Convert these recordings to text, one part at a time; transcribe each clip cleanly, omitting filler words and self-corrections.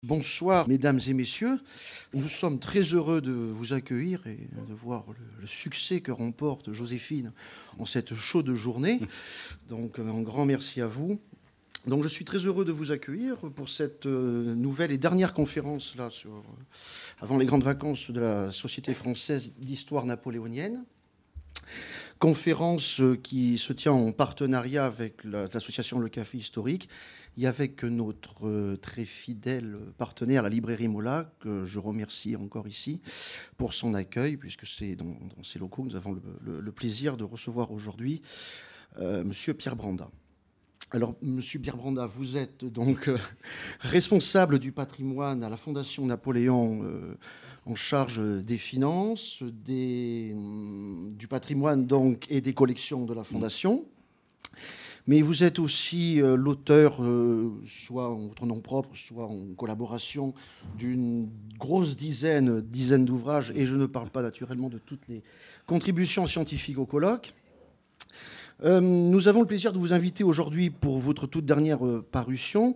Bonsoir, mesdames et messieurs. Nous sommes très heureux de vous accueillir et de voir le succès que remporte Joséphine en cette chaude journée. Donc, un grand merci à vous. Donc, je suis très heureux de vous accueillir pour cette nouvelle et dernière conférence là, avant les grandes vacances de la Société française d'histoire napoléonienne. Conférence qui se tient en partenariat avec l'association Le Café Historique et avec notre très fidèle partenaire, la librairie Mola, que je remercie encore ici pour son accueil, puisque c'est dans ces locaux que nous avons le plaisir de recevoir aujourd'hui Monsieur Pierre Branda. Alors, Monsieur Pierre Branda, vous êtes donc responsable du patrimoine à la Fondation Napoléon en charge des finances, du patrimoine donc, et des collections de la Fondation. Mais vous êtes aussi l'auteur, soit en votre nom propre, soit en collaboration, d'une grosse dizaine d'ouvrages, et je ne parle pas naturellement de toutes les contributions scientifiques au colloque. Nous avons le plaisir de vous inviter aujourd'hui pour votre toute dernière parution,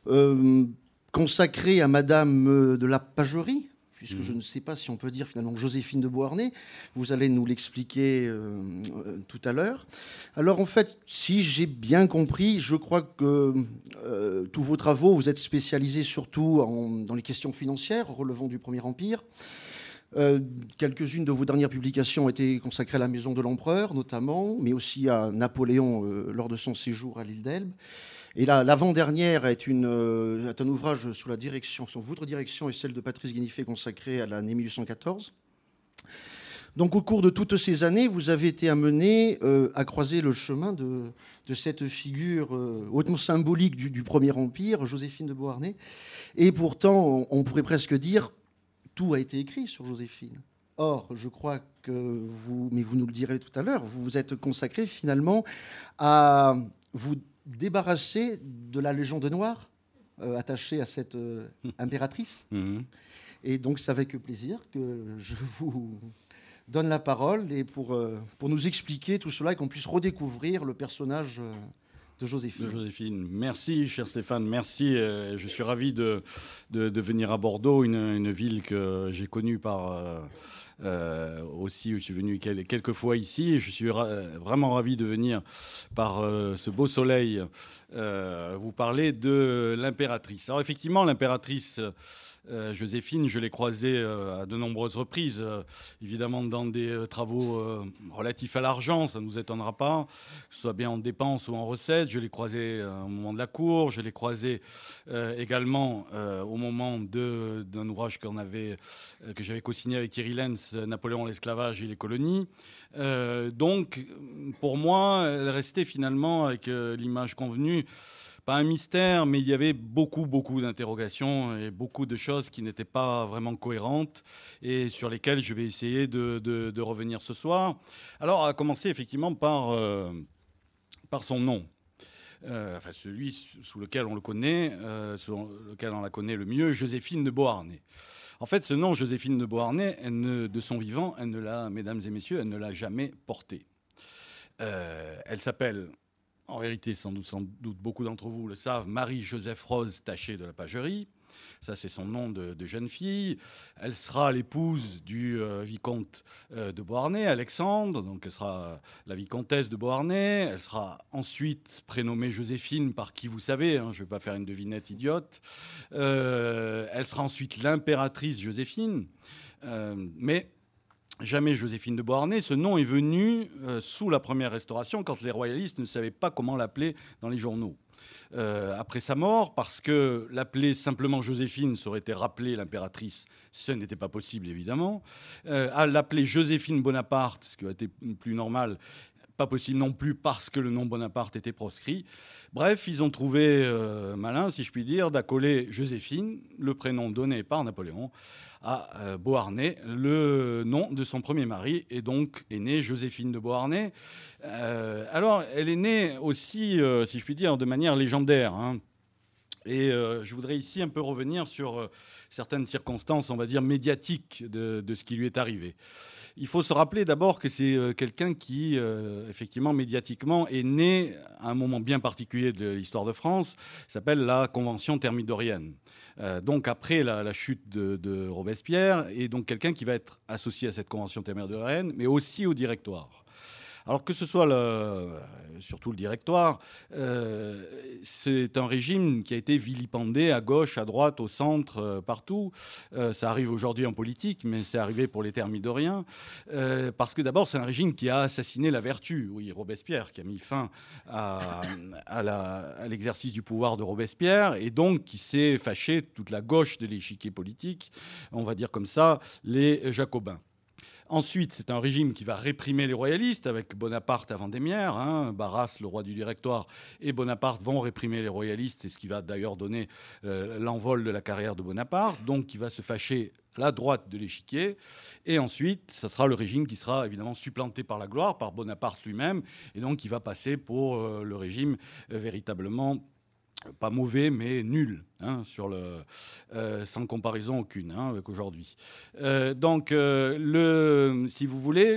consacrée à Madame de la Pagerie, puisque je ne sais pas si on peut dire finalement Joséphine de Beauharnais. Vous allez nous l'expliquer tout à l'heure. Alors en fait, si j'ai bien compris, je crois que tous vos travaux, vous êtes spécialisés surtout dans les questions financières relevant du Premier Empire. Quelques-unes de vos dernières publications ont été consacrées à la maison de l'empereur, notamment, mais aussi à Napoléon lors de son séjour à l'île d'Elbe. Et là, l'avant-dernière est un ouvrage sous votre direction et celle de Patrice Guinifet consacré à l'année 1814. Donc, au cours de toutes ces années, vous avez été amené à croiser le chemin de cette figure hautement symbolique du Premier Empire, Joséphine de Beauharnais. Et pourtant, on pourrait presque dire tout a été écrit sur Joséphine. Or, je crois que mais vous nous le direz tout à l'heure, vous vous êtes consacré finalement à vous débarrasser de la légende noire attachée à cette impératrice. Et donc, c'est avec plaisir que je vous donne la parole et pour nous expliquer tout cela et qu'on puisse redécouvrir le personnage de Joséphine. Merci, cher Stéphane. Merci. Je suis ravi de venir à Bordeaux, une ville que j'ai connue aussi, où je suis venu quelques fois ici. Et je suis vraiment ravi de venir par ce beau soleil vous parler de l'impératrice. Alors effectivement, l'impératrice Joséphine, je l'ai croisée à de nombreuses reprises, évidemment dans des travaux relatifs à l'argent, ça ne nous étonnera pas, que ce soit bien en dépenses ou en recettes. Je l'ai croisée au moment de la cour, je l'ai croisée également au moment d'un ouvrage que j'avais co-signé avec Thierry Lenz, Napoléon, l'esclavage et les colonies. Donc, pour moi, elle restait finalement, avec l'image convenue, pas un mystère, mais il y avait beaucoup d'interrogations et beaucoup de choses qui n'étaient pas vraiment cohérentes et sur lesquelles je vais essayer de revenir ce soir. Alors, à commencer effectivement par son nom. Enfin, celui sous lequel on le connaît, sous lequel on la connaît le mieux, Joséphine de Beauharnais. En fait, ce nom, Joséphine de Beauharnais, de son vivant, mesdames et messieurs, elle ne l'a jamais porté. Elle s'appelle... En vérité, sans doute beaucoup d'entre vous le savent, Marie-Joseph Rose Taché de la Pagerie. Ça, c'est son nom de jeune fille. Elle sera l'épouse du vicomte de Beauharnais, Alexandre. Donc, elle sera la vicomtesse de Beauharnais. Elle sera ensuite prénommée Joséphine par qui vous savez. Je ne vais pas faire une devinette idiote. Elle sera ensuite l'impératrice Joséphine. Mais jamais Joséphine de Beauharnais. Ce nom est venu sous la première Restauration, quand les royalistes ne savaient pas comment l'appeler dans les journaux. Après sa mort, parce que l'appeler simplement Joséphine, ça aurait été rappeler l'impératrice, ce n'était pas possible évidemment. À l'appeler Joséphine Bonaparte, ce qui aurait été plus normal, pas possible non plus parce que le nom Bonaparte était proscrit. Bref, ils ont trouvé malin, si je puis dire, d'accoler Joséphine, le prénom donné par Napoléon, à Beauharnais, le nom de son premier mari, et donc est née Joséphine de Beauharnais. Alors, elle est née aussi, si je puis dire, de manière légendaire. Et je voudrais ici un peu revenir sur certaines circonstances, on va dire, médiatiques de ce qui lui est arrivé. Il faut se rappeler d'abord que c'est quelqu'un qui, effectivement, médiatiquement, est né à un moment bien particulier de l'histoire de France, s'appelle la Convention thermidorienne. Donc après la chute de Robespierre, et donc quelqu'un qui va être associé à cette Convention thermidorienne, mais aussi au Directoire. Alors que ce soit surtout le Directoire, c'est un régime qui a été vilipendé à gauche, à droite, au centre, partout. Ça arrive aujourd'hui en politique, mais c'est arrivé pour les thermidoriens. Parce que d'abord, c'est un régime qui a assassiné la vertu. Oui, Robespierre, qui a mis fin à l'exercice du pouvoir de Robespierre, et donc qui s'est fâché toute la gauche de l'échiquier politique, on va dire comme ça, les Jacobins. Ensuite, c'est un régime qui va réprimer les royalistes avec Bonaparte à Vendémiaire. Barras, le roi du Directoire, et Bonaparte vont réprimer les royalistes, c'est ce qui va d'ailleurs donner l'envol de la carrière de Bonaparte. Donc, il va se fâcher la droite de l'échiquier. Et ensuite, ça sera le régime qui sera évidemment supplanté par la gloire, par Bonaparte lui-même. Et donc, il va passer pour le régime véritablement pas mauvais, mais nul, sans comparaison aucune avec aujourd'hui. Donc, si vous voulez,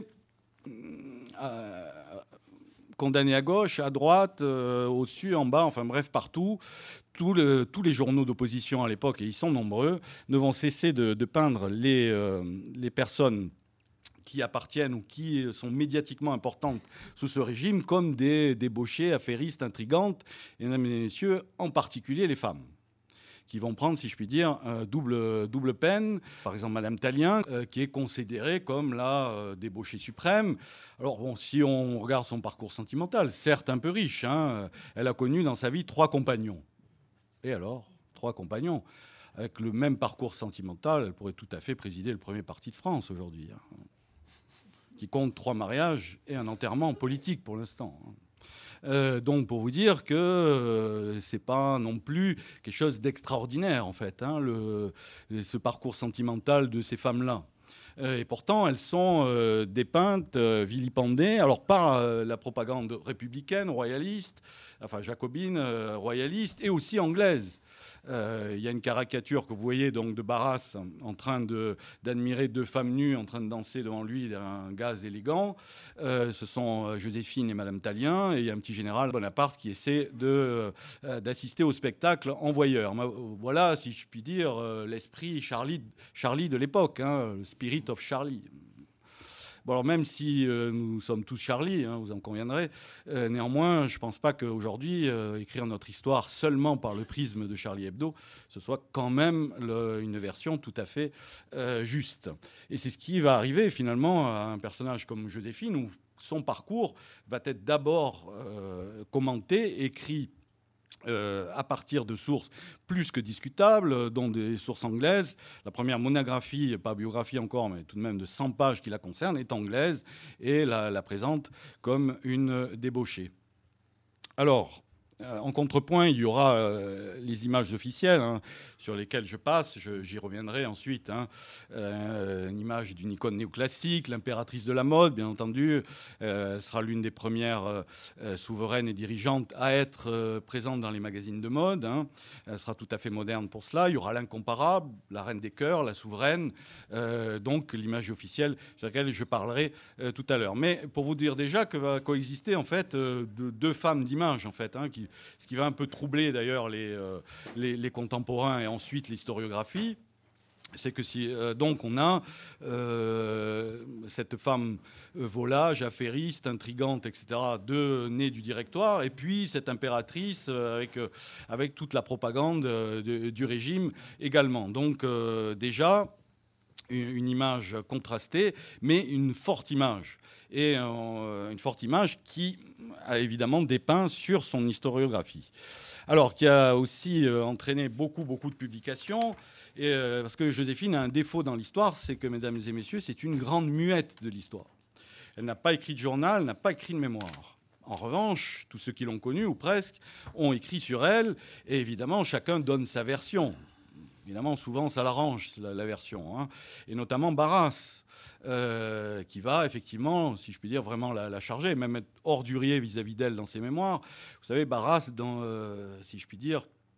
condamné à gauche, à droite, au-dessus, en bas, enfin bref, partout, tous les journaux d'opposition à l'époque, et ils sont nombreux, ne vont cesser de peindre les personnes qui appartiennent ou qui sont médiatiquement importantes sous ce régime comme des débauchés, affairistes, intrigantes, et mesdames et messieurs, en particulier les femmes, qui vont prendre, si je puis dire, double peine. Par exemple, Madame Tallien, qui est considérée comme la débauchée suprême. Alors bon, si on regarde son parcours sentimental, certes un peu riche, elle a connu dans sa vie 3 compagnons. Et alors, 3 compagnons. Avec le même parcours sentimental, elle pourrait tout à fait présider le premier parti de France aujourd'hui, qui compte 3 mariages et un enterrement politique pour l'instant. Donc pour vous dire que c'est pas non plus quelque chose d'extraordinaire en fait, ce parcours sentimental de ces femmes-là. Et pourtant, elles sont dépeintes, vilipendées, alors par la propagande républicaine, royaliste, enfin jacobine, royaliste, et aussi anglaise. Il y a une caricature que vous voyez donc de Barras en train d'admirer 2 femmes nues en train de danser devant lui un gaz élégant. Ce sont Joséphine et Madame Tallien, et il y a un petit général Bonaparte qui essaie d'assister au spectacle en voyeur. Voilà, si je puis dire, l'esprit Charlie de l'époque, le spirit of Charlie. Bon, alors même si nous sommes tous Charlie, vous en conviendrez, néanmoins, je ne pense pas qu'aujourd'hui, écrire notre histoire seulement par le prisme de Charlie Hebdo, ce soit quand même une version tout à fait juste. Et c'est ce qui va arriver finalement à un personnage comme Joséphine, où son parcours va être d'abord commenté, écrit à partir de sources plus que discutables, dont des sources anglaises. La première monographie, pas biographie encore, mais tout de même de 100 pages qui la concerne, est anglaise et la présente comme une débauchée. Alors, en contrepoint, il y aura les images officielles sur lesquelles je passe. J'y reviendrai ensuite. Une image d'une icône néoclassique, l'impératrice de la mode, bien entendu. Elle sera l'une des premières souveraines et dirigeantes à être présente dans les magazines de mode. Elle sera tout à fait moderne pour cela. Il y aura l'incomparable, la reine des cœurs, la souveraine. Donc l'image officielle sur laquelle je parlerai tout à l'heure. Mais pour vous dire déjà que va coexister en fait 2 femmes d'image en fait, ce qui va un peu troubler d'ailleurs les contemporains et ensuite l'historiographie, c'est que donc on a cette femme volage, affairiste, intrigante, etc., née du Directoire, et puis cette impératrice avec toute la propagande du régime également. Donc déjà une image contrastée, mais une forte image. Et une forte image qui a évidemment dépeint sur son historiographie. Alors, qui a aussi entraîné beaucoup de publications, parce que Joséphine a un défaut dans l'histoire, c'est que, mesdames et messieurs, c'est une grande muette de l'histoire. Elle n'a pas écrit de journal, elle n'a pas écrit de mémoire. En revanche, tous ceux qui l'ont connue, ou presque, ont écrit sur elle, et évidemment, chacun donne sa version. Évidemment, souvent, ça l'arrange, la version, et notamment Barras, qui va effectivement, si je puis dire, vraiment la charger, même être ordurier vis-à-vis d'elle dans ses mémoires. Vous savez, Barras, si je puis dire,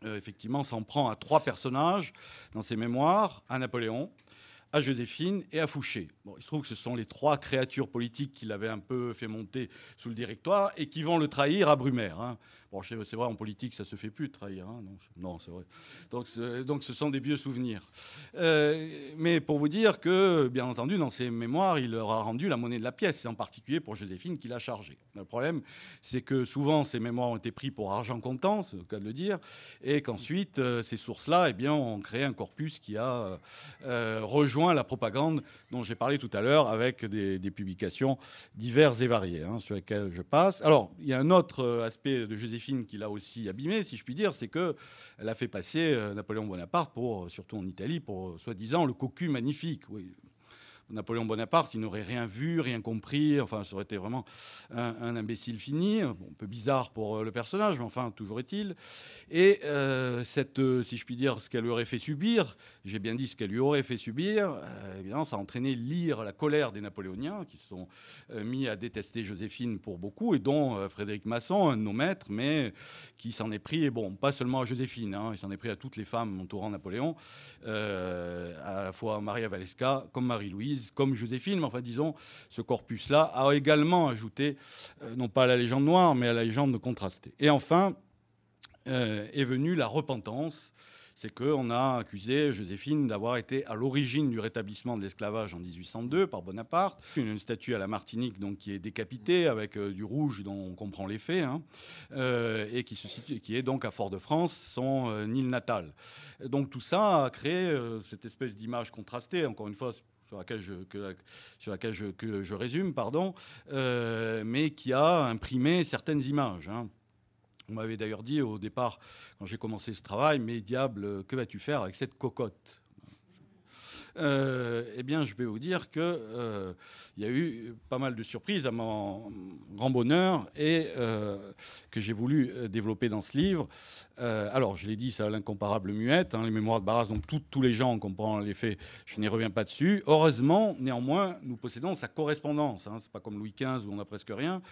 effectivement, s'en prend à 3 personnages dans ses mémoires, à Napoléon, à Joséphine et à Fouché. Bon, il se trouve que ce sont les 3 créatures politiques qu'il avait un peu fait monter sous le Directoire et qui vont le trahir à Brumaire. Hein. Bon, c'est vrai, en politique, ça se fait plus de trahir. Hein. Non, c'est vrai. Donc, ce sont des vieux souvenirs. Mais pour vous dire que, bien entendu, dans ses mémoires, il leur a rendu la monnaie de la pièce, et en particulier pour Joséphine, qui l'a chargée. Le problème, c'est que souvent, ces mémoires ont été pris pour argent comptant, c'est le cas de le dire, et qu'ensuite, ces sources-là, eh bien, ont créé un corpus qui a rejoint la propagande dont j'ai parlé tout à l'heure, avec des publications diverses et variées, hein, sur lesquelles je passe. Alors, il y a un autre aspect de Joséphine qui l'a aussi abîmé, si je puis dire, c'est qu'elle a fait passer Napoléon Bonaparte, surtout en Italie, pour soi-disant le cocu magnifique. Oui. Napoléon Bonaparte, il n'aurait rien vu, rien compris. Enfin, ça aurait été vraiment un imbécile fini. Bon, un peu bizarre pour le personnage, mais enfin, toujours est-il. Et si je puis dire, ce qu'elle lui aurait fait subir, j'ai bien dit ce qu'elle lui aurait fait subir, évidemment, ça a entraîné l'ire, la colère des Napoléoniens, qui se sont mis à détester Joséphine pour beaucoup, et dont Frédéric Masson, un de nos maîtres, mais qui s'en est pris, bon, pas seulement à Joséphine, hein, il s'en est pris à toutes les femmes entourant Napoléon, à la fois Maria Walewska, comme Marie-Louise, comme Joséphine, mais enfin, disons, ce corpus-là a également ajouté, non pas à la légende noire, mais à la légende contrastée. Et enfin, est venue la repentance. C'est qu'on a accusé Joséphine d'avoir été à l'origine du rétablissement de l'esclavage en 1802 par Bonaparte. Une statue à la Martinique donc, qui est décapitée avec du rouge dont on comprend les faits, hein, et qui est donc à Fort-de-France, son île natale. Donc tout ça a créé cette espèce d'image contrastée, encore une fois, sur laquelle je résume, pardon, mais qui a imprimé certaines images. Hein. On m'avait d'ailleurs dit au départ, quand j'ai commencé ce travail, mais diable, que vas-tu faire avec cette cocotte ? Eh bien, je vais vous dire qu'il y a eu pas mal de surprises à mon grand bonheur et que j'ai voulu développer dans ce livre. Alors, je l'ai dit, ça a l'incomparable muette, hein, les mémoires de Barras, donc tous les gens comprennent les faits, je n'y reviens pas dessus. Heureusement, néanmoins, nous possédons sa correspondance. Hein, c'est pas comme Louis XV où on n'a presque rien.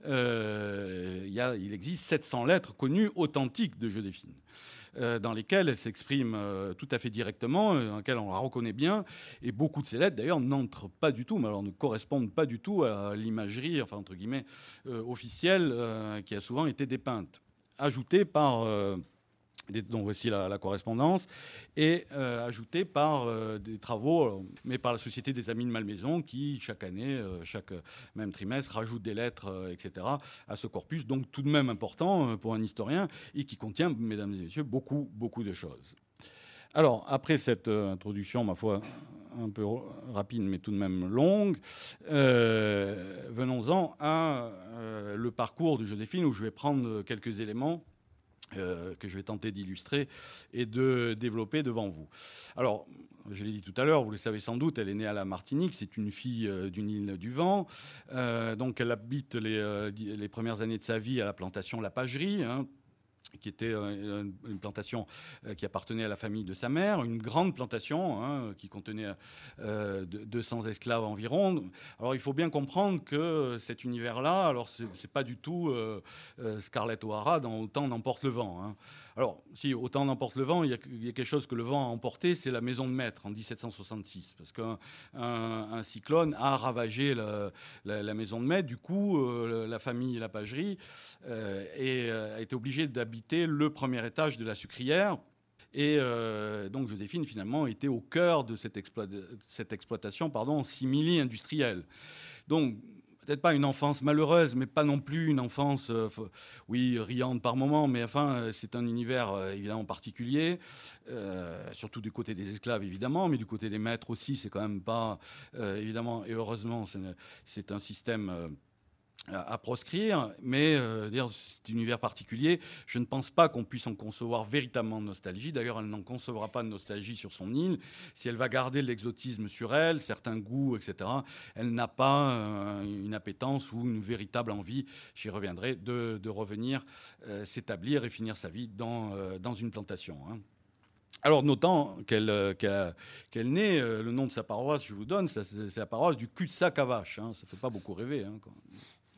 Il existe 700 lettres connues authentiques de Joséphine, dans lesquelles elle s'exprime tout à fait directement, dans lesquelles on la reconnaît bien. Et beaucoup de ces lettres, d'ailleurs, n'entrent pas du tout, mais alors ne correspondent pas du tout à l'imagerie, enfin, entre guillemets, officielle, qui a souvent été dépeinte, ajoutée par... donc voici la correspondance, et ajoutée par des travaux, mais par la Société des Amis de Malmaison, qui chaque année, chaque même trimestre, rajoute des lettres, etc., à ce corpus, donc tout de même important pour un historien, et qui contient, mesdames et messieurs, beaucoup, beaucoup de choses. Alors, après cette introduction, ma foi, un peu rapide, mais tout de même longue, venons-en à le parcours de Joséphine, où je vais prendre quelques éléments que je vais tenter d'illustrer et de développer devant vous. Alors, je l'ai dit tout à l'heure, vous le savez sans doute, elle est née à la Martinique, c'est une fille d'une île du Vent. Donc, elle habite les premières années de sa vie à la plantation La Pagerie, hein, qui était une plantation qui appartenait à la famille de sa mère, une grande plantation, hein, qui contenait 200 esclaves environ. Alors il faut bien comprendre que cet univers-là, alors c'est pas du tout Scarlett O'Hara dans Autant n'emporte le vent. Hein. Alors, si Autant n'emporte le vent, il y a quelque chose que le vent a emporté, c'est la maison de maître en 1766, parce qu'un cyclone a ravagé la maison de maître. Du coup, la famille La Pagerie a été obligée d'habiter le premier étage de la sucrière. Et donc Joséphine, finalement, était au cœur de cette exploitation simili-industrielle. Donc, peut-être pas une enfance malheureuse, mais pas non plus une enfance, oui, riante par moments, mais enfin, c'est un univers évidemment particulier, surtout du côté des esclaves, évidemment, mais du côté des maîtres aussi, c'est quand même pas, évidemment, et heureusement, c'est un système... à proscrire, mais cet univers particulier, je ne pense pas qu'on puisse en concevoir véritablement de nostalgie. D'ailleurs, elle n'en concevra pas de nostalgie sur son île. Si elle va garder l'exotisme sur elle, certains goûts, etc., elle n'a pas une appétence ou une véritable envie, j'y reviendrai, de revenir s'établir et finir sa vie dans une plantation. Hein. Alors, notant qu'elle naît, le nom de sa paroisse, je vous donne, c'est la paroisse du cul-de-sac à vache. Hein, ça ne fait pas beaucoup rêver. Hein,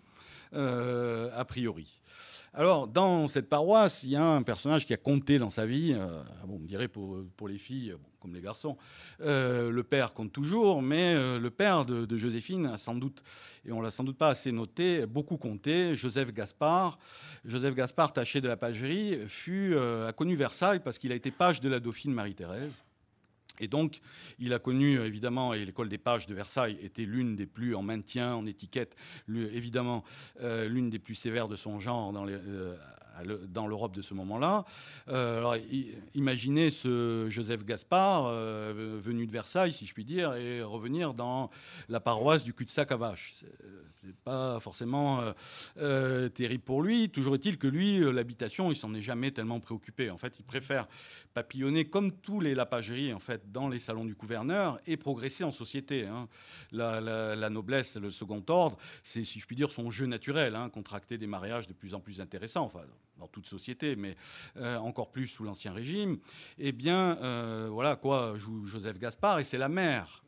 a priori. Alors, dans cette paroisse, il y a un personnage qui a compté dans sa vie, on dirait pour les filles, comme les garçons, le père compte toujours, mais le père de Joséphine a sans doute, et on ne l'a sans doute pas assez noté, beaucoup compté. Joseph Gaspard, taché de la pagerie, a connu Versailles parce qu'il a été page de la dauphine Marie-Thérèse. Et donc, il a connu, évidemment, et l'école des pages de Versailles était l'une des plus, en maintien, en étiquette, évidemment, l'une des plus sévères de son genre dans l'Europe de ce moment-là. Alors, imaginez ce Joseph Gaspard, venu de Versailles, si je puis dire, et revenir dans la paroisse du cul-de-sac à vache. C'est pas forcément terrible pour lui. Toujours est-il que lui, l'habitation, il s'en est jamais tellement préoccupé. En fait, il préfère papillonner comme tous les lapageries, en fait, dans les salons du gouverneur et progresser en société. Hein. La noblesse, le second ordre, c'est, si je puis dire, son jeu naturel, hein, contracter des mariages de plus en plus intéressants, enfin, dans toute société, mais encore plus sous l'Ancien Régime. Eh bien, voilà quoi joue Joseph Gaspard, et c'est la mère.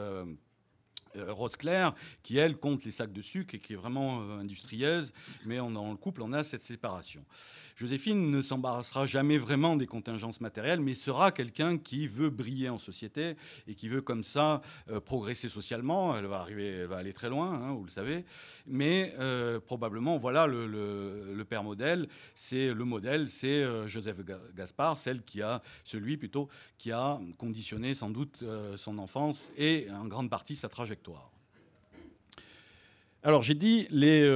Rose Claire, qui, elle, compte les sacs de sucre et qui est vraiment industrieuse, mais dans le couple, on a cette séparation. Joséphine ne s'embarrassera jamais vraiment des contingences matérielles, mais sera quelqu'un qui veut briller en société et qui veut comme ça progresser socialement. Elle va aller très loin, hein, vous le savez, mais probablement, voilà, le père modèle, c'est Joseph Gaspard, celui qui a conditionné sans doute son enfance et en grande partie sa trajectoire. Alors, j'ai dit,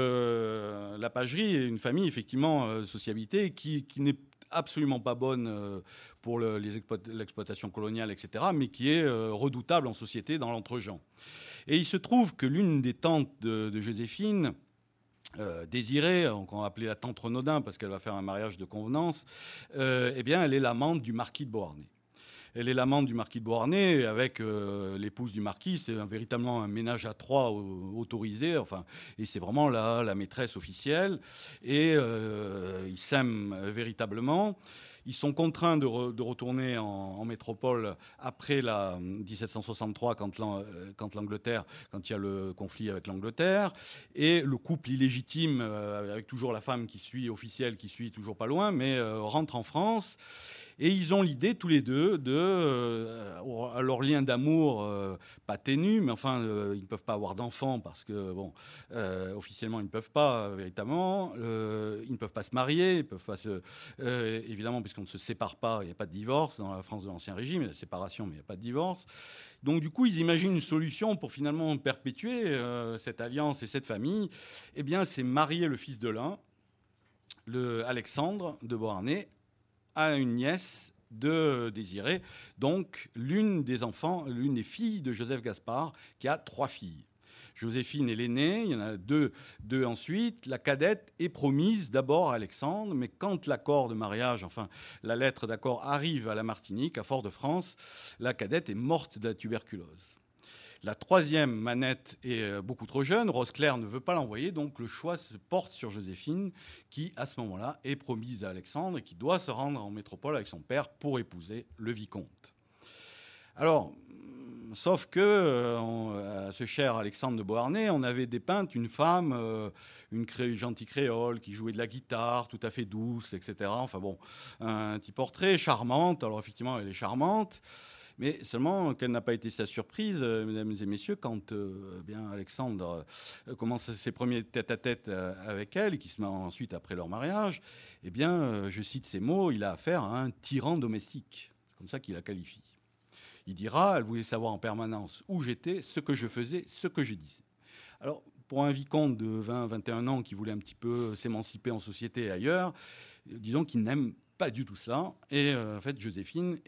la pagerie est une famille, effectivement, sociabilité, qui n'est absolument pas bonne pour l'exploitation coloniale, etc., mais qui est redoutable en société dans l'entre-gens. Et il se trouve que l'une des tantes de Joséphine, Désirée, qu'on va appeler la tante Renaudin, parce qu'elle va faire un mariage de convenance, eh bien, elle est l'amante du marquis de Beauharnais. Elle est l'amante du marquis de Beauharnais avec l'épouse du marquis. C'est véritablement un ménage à trois autorisé. Enfin, et c'est vraiment la maîtresse officielle. Et ils s'aiment véritablement. Ils sont contraints de retourner en métropole après 1763, quand il y a le conflit avec l'Angleterre. Et le couple illégitime, avec toujours la femme officielle qui suit toujours pas loin, mais rentre en France. Et ils ont l'idée, tous les deux, leur lien d'amour, pas ténu, mais enfin, ils ne peuvent pas avoir d'enfants parce que, bon, officiellement, ils ne peuvent pas, véritablement. Ils ne peuvent pas se marier, ils peuvent pas évidemment, puisqu'on ne se sépare pas, il n'y a pas de divorce dans la France de l'Ancien Régime, il y a la séparation, mais il n'y a pas de divorce. Donc, du coup, ils imaginent une solution pour finalement perpétuer cette alliance et cette famille. Eh bien, c'est marier le fils de l'un, Alexandre de Beauharnais, à une nièce de Désirée, donc l'une des filles de Joseph Gaspard, qui a 3 filles. Joséphine est l'aînée, il y en a deux ensuite. La cadette est promise d'abord à Alexandre, mais quand l'accord de mariage, enfin la lettre d'accord arrive à la Martinique, à Fort-de-France, la cadette est morte de la tuberculose. La 3e, Manette, est beaucoup trop jeune. Rose Claire ne veut pas l'envoyer, donc le choix se porte sur Joséphine, qui, à ce moment-là, est promise à Alexandre et qui doit se rendre en métropole avec son père pour épouser le vicomte. Alors, sauf que, à ce cher Alexandre de Beauharnais, on avait dépeint une femme, une gentille créole qui jouait de la guitare, tout à fait douce, etc. Enfin bon, un petit portrait, charmante. Alors effectivement, elle est charmante. Mais seulement, quelle n'a pas été sa surprise, mesdames et messieurs, quand bien Alexandre commence ses premiers tête-à-tête avec elle, et qui se met ensuite après leur mariage, eh bien, je cite ces mots, il a affaire à un tyran domestique. C'est comme ça qu'il la qualifie. Il dira, elle voulait savoir en permanence où j'étais, ce que je faisais, ce que je disais. Alors, pour un vicomte de 20-21 ans qui voulait un petit peu s'émanciper en société et ailleurs, disons qu'il n'aime pas du tout cela. Et en fait, Joséphine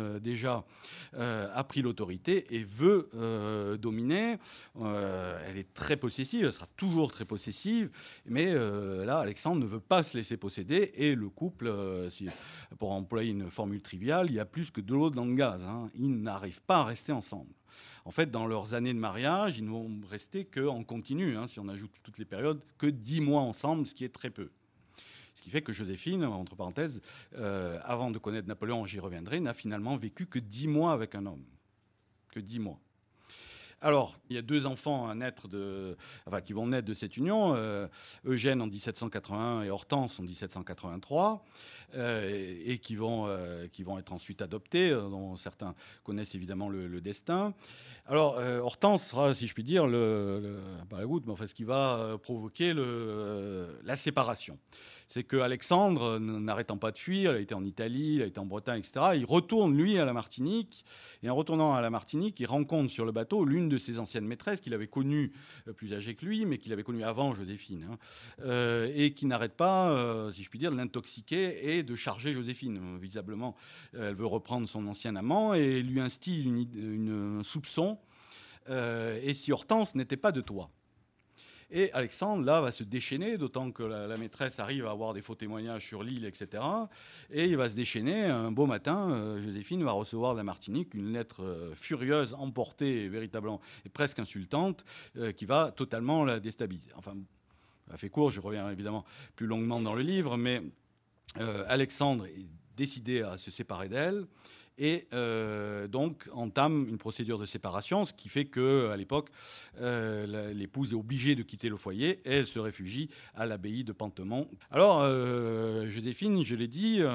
a pris l'autorité et veut dominer. Elle est très possessive, elle sera toujours très possessive. Mais là, Alexandre ne veut pas se laisser posséder. Et le couple, pour employer une formule triviale, il y a plus que de l'eau dans le gaz. Hein. Ils n'arrivent pas à rester ensemble. En fait, dans leurs années de mariage, ils ne vont rester qu'en continu, hein, si on ajoute toutes les périodes, que 10 mois ensemble, ce qui est très peu. Ce qui fait que Joséphine, entre parenthèses, avant de connaître Napoléon, j'y reviendrai, n'a finalement vécu que 10 mois avec un homme. Que 10 mois. Alors, il y a 2 enfants qui vont naître de cette union, Eugène en 1781 et Hortense en 1783, et qui vont être ensuite adoptés, dont certains connaissent évidemment le destin. Alors, Hortense sera, si je puis dire, pas la goutte, mais enfin, ce qui va provoquer la séparation. C'est qu'Alexandre, n'arrêtant pas de fuir, il a été en Italie, il a été en Bretagne, etc., il retourne, lui, à la Martinique. Et en retournant à la Martinique, il rencontre sur le bateau l'une de ses anciennes maîtresses qu'il avait connue, plus âgée que lui, mais qu'il avait connue avant Joséphine, et qui n'arrête pas, si je puis dire, de l'intoxiquer et de charger Joséphine. Visiblement, elle veut reprendre son ancien amant et lui instille une soupçon. Et si Hortense n'était pas de toi. Et Alexandre, là, va se déchaîner, d'autant que la maîtresse arrive à avoir des faux témoignages sur l'île, etc. Et il va se déchaîner. Un beau matin, Joséphine va recevoir de la Martinique une lettre furieuse, emportée, véritablement, et presque insultante, qui va totalement la déstabiliser. Enfin, ça fait court, je reviens évidemment plus longuement dans le livre, mais Alexandre est décidé à se séparer d'elle. Et donc entame une procédure de séparation, ce qui fait qu'à l'époque, l'épouse est obligée de quitter le foyer et elle se réfugie à l'abbaye de Pantemont. Alors, Joséphine, je l'ai dit,